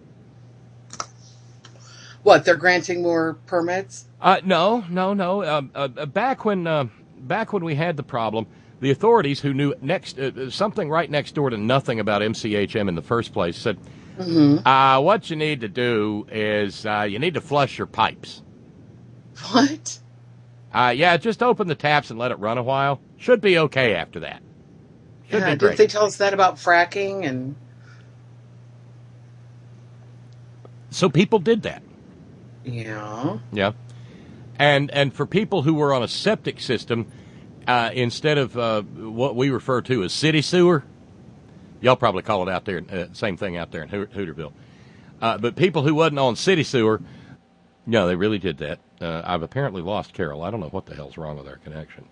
What, they're granting more permits?
No. Back when we had the problem, the authorities who knew something right next door to nothing about MCHM in the first place said, what you need to do is you need to flush your pipes.
What?
Just open the taps and let it run a while. Should be okay after that.
Didn't they tell us that about fracking? And
so people did that.
Yeah.
Yeah. And for people who were on a septic system, instead of what we refer to as city sewer, y'all probably call it out there, same thing out there in Hooterville. But people who wasn't on city sewer, no, they really did that. I've apparently lost Carol. I don't know what the hell's wrong with our connection.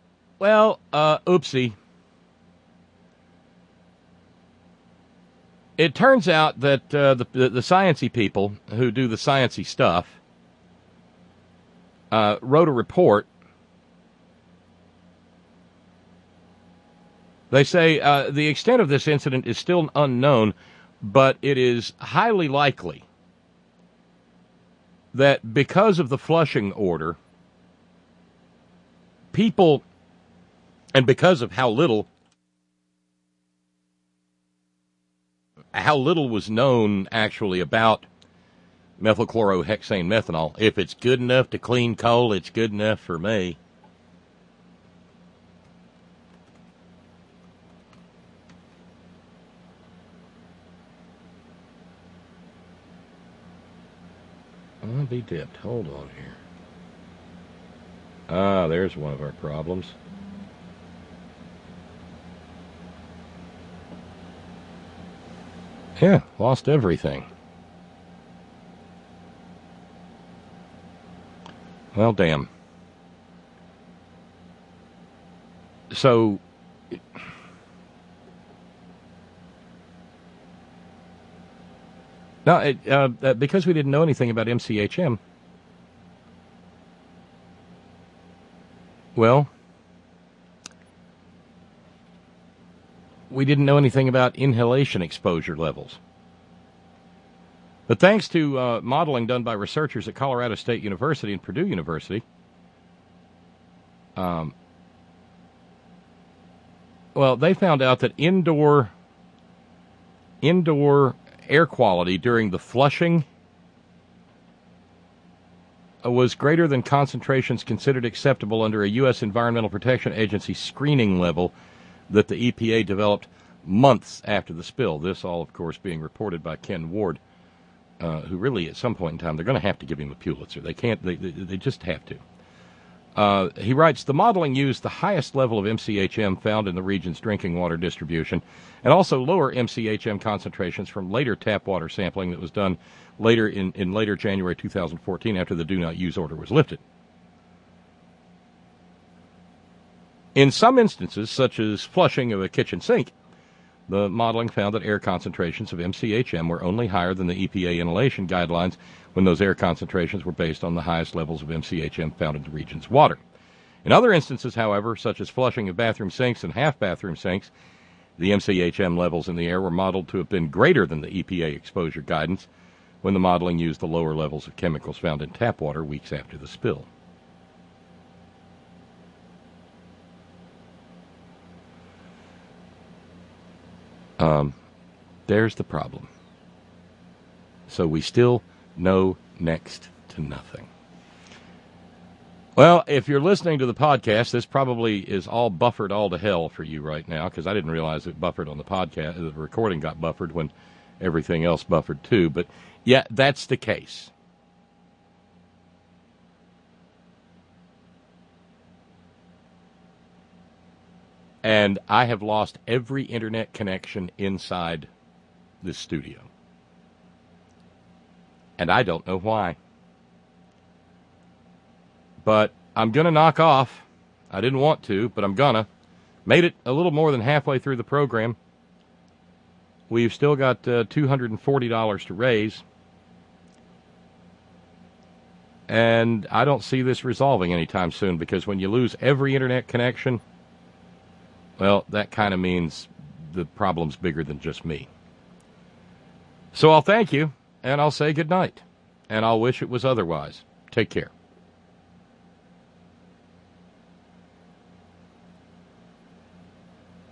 Oopsie. It turns out that the sciencey people who do the sciencey stuff wrote a report. They say the extent of this incident is still unknown, but it is highly likely that because of the flushing order, people, and because of how little was known actually about methylchlorohexane methanol. If it's good enough to clean coal, it's good enough for me. I'll be dipped. Hold on here. Ah, there's one of our problems. Yeah, lost everything. Well, damn. So, no, because we didn't know anything about MCHM, well, we didn't know anything about inhalation exposure levels. But thanks to modeling done by researchers at Colorado State University and Purdue University, well, they found out that indoor air quality during the flushing was greater than concentrations considered acceptable under a U.S. Environmental Protection Agency screening level that the EPA developed months after the spill. This all, of course, being reported by Ken Ward, who really at some point in time, they're going to have to give him a Pulitzer. They can't, they just have to. He writes, the modeling used the highest level of MCHM found in the region's drinking water distribution and also lower MCHM concentrations from later tap water sampling that was done later in later January 2014 after the do not use order was lifted. In some instances, such as flushing of a kitchen sink, the modeling found that air concentrations of MCHM were only higher than the EPA inhalation guidelines when those air concentrations were based on the highest levels of MCHM found in the region's water. In other instances, however, such as flushing of bathroom sinks and half-bathroom sinks, the MCHM levels in the air were modeled to have been greater than the EPA exposure guidance when the modeling used the lower levels of chemicals found in tap water weeks after the spill. There's the problem. So we still know next to nothing. Well, if you're listening to the podcast, this probably is all buffered all to hell for you right now, because I didn't realize it buffered on the podcast. The recording got buffered when everything else buffered too. But yeah, that's the case. And I have lost every internet connection inside this studio. And I don't know why. But I'm going to knock off. I didn't want to, but I'm gonna. Made it a little more than halfway through the program. We've still got $240 to raise. And I don't see this resolving anytime soon, because when you lose every internet connection, well, that kind of means the problem's bigger than just me. So I'll thank you, and I'll say good night, and I'll wish it was otherwise. Take care.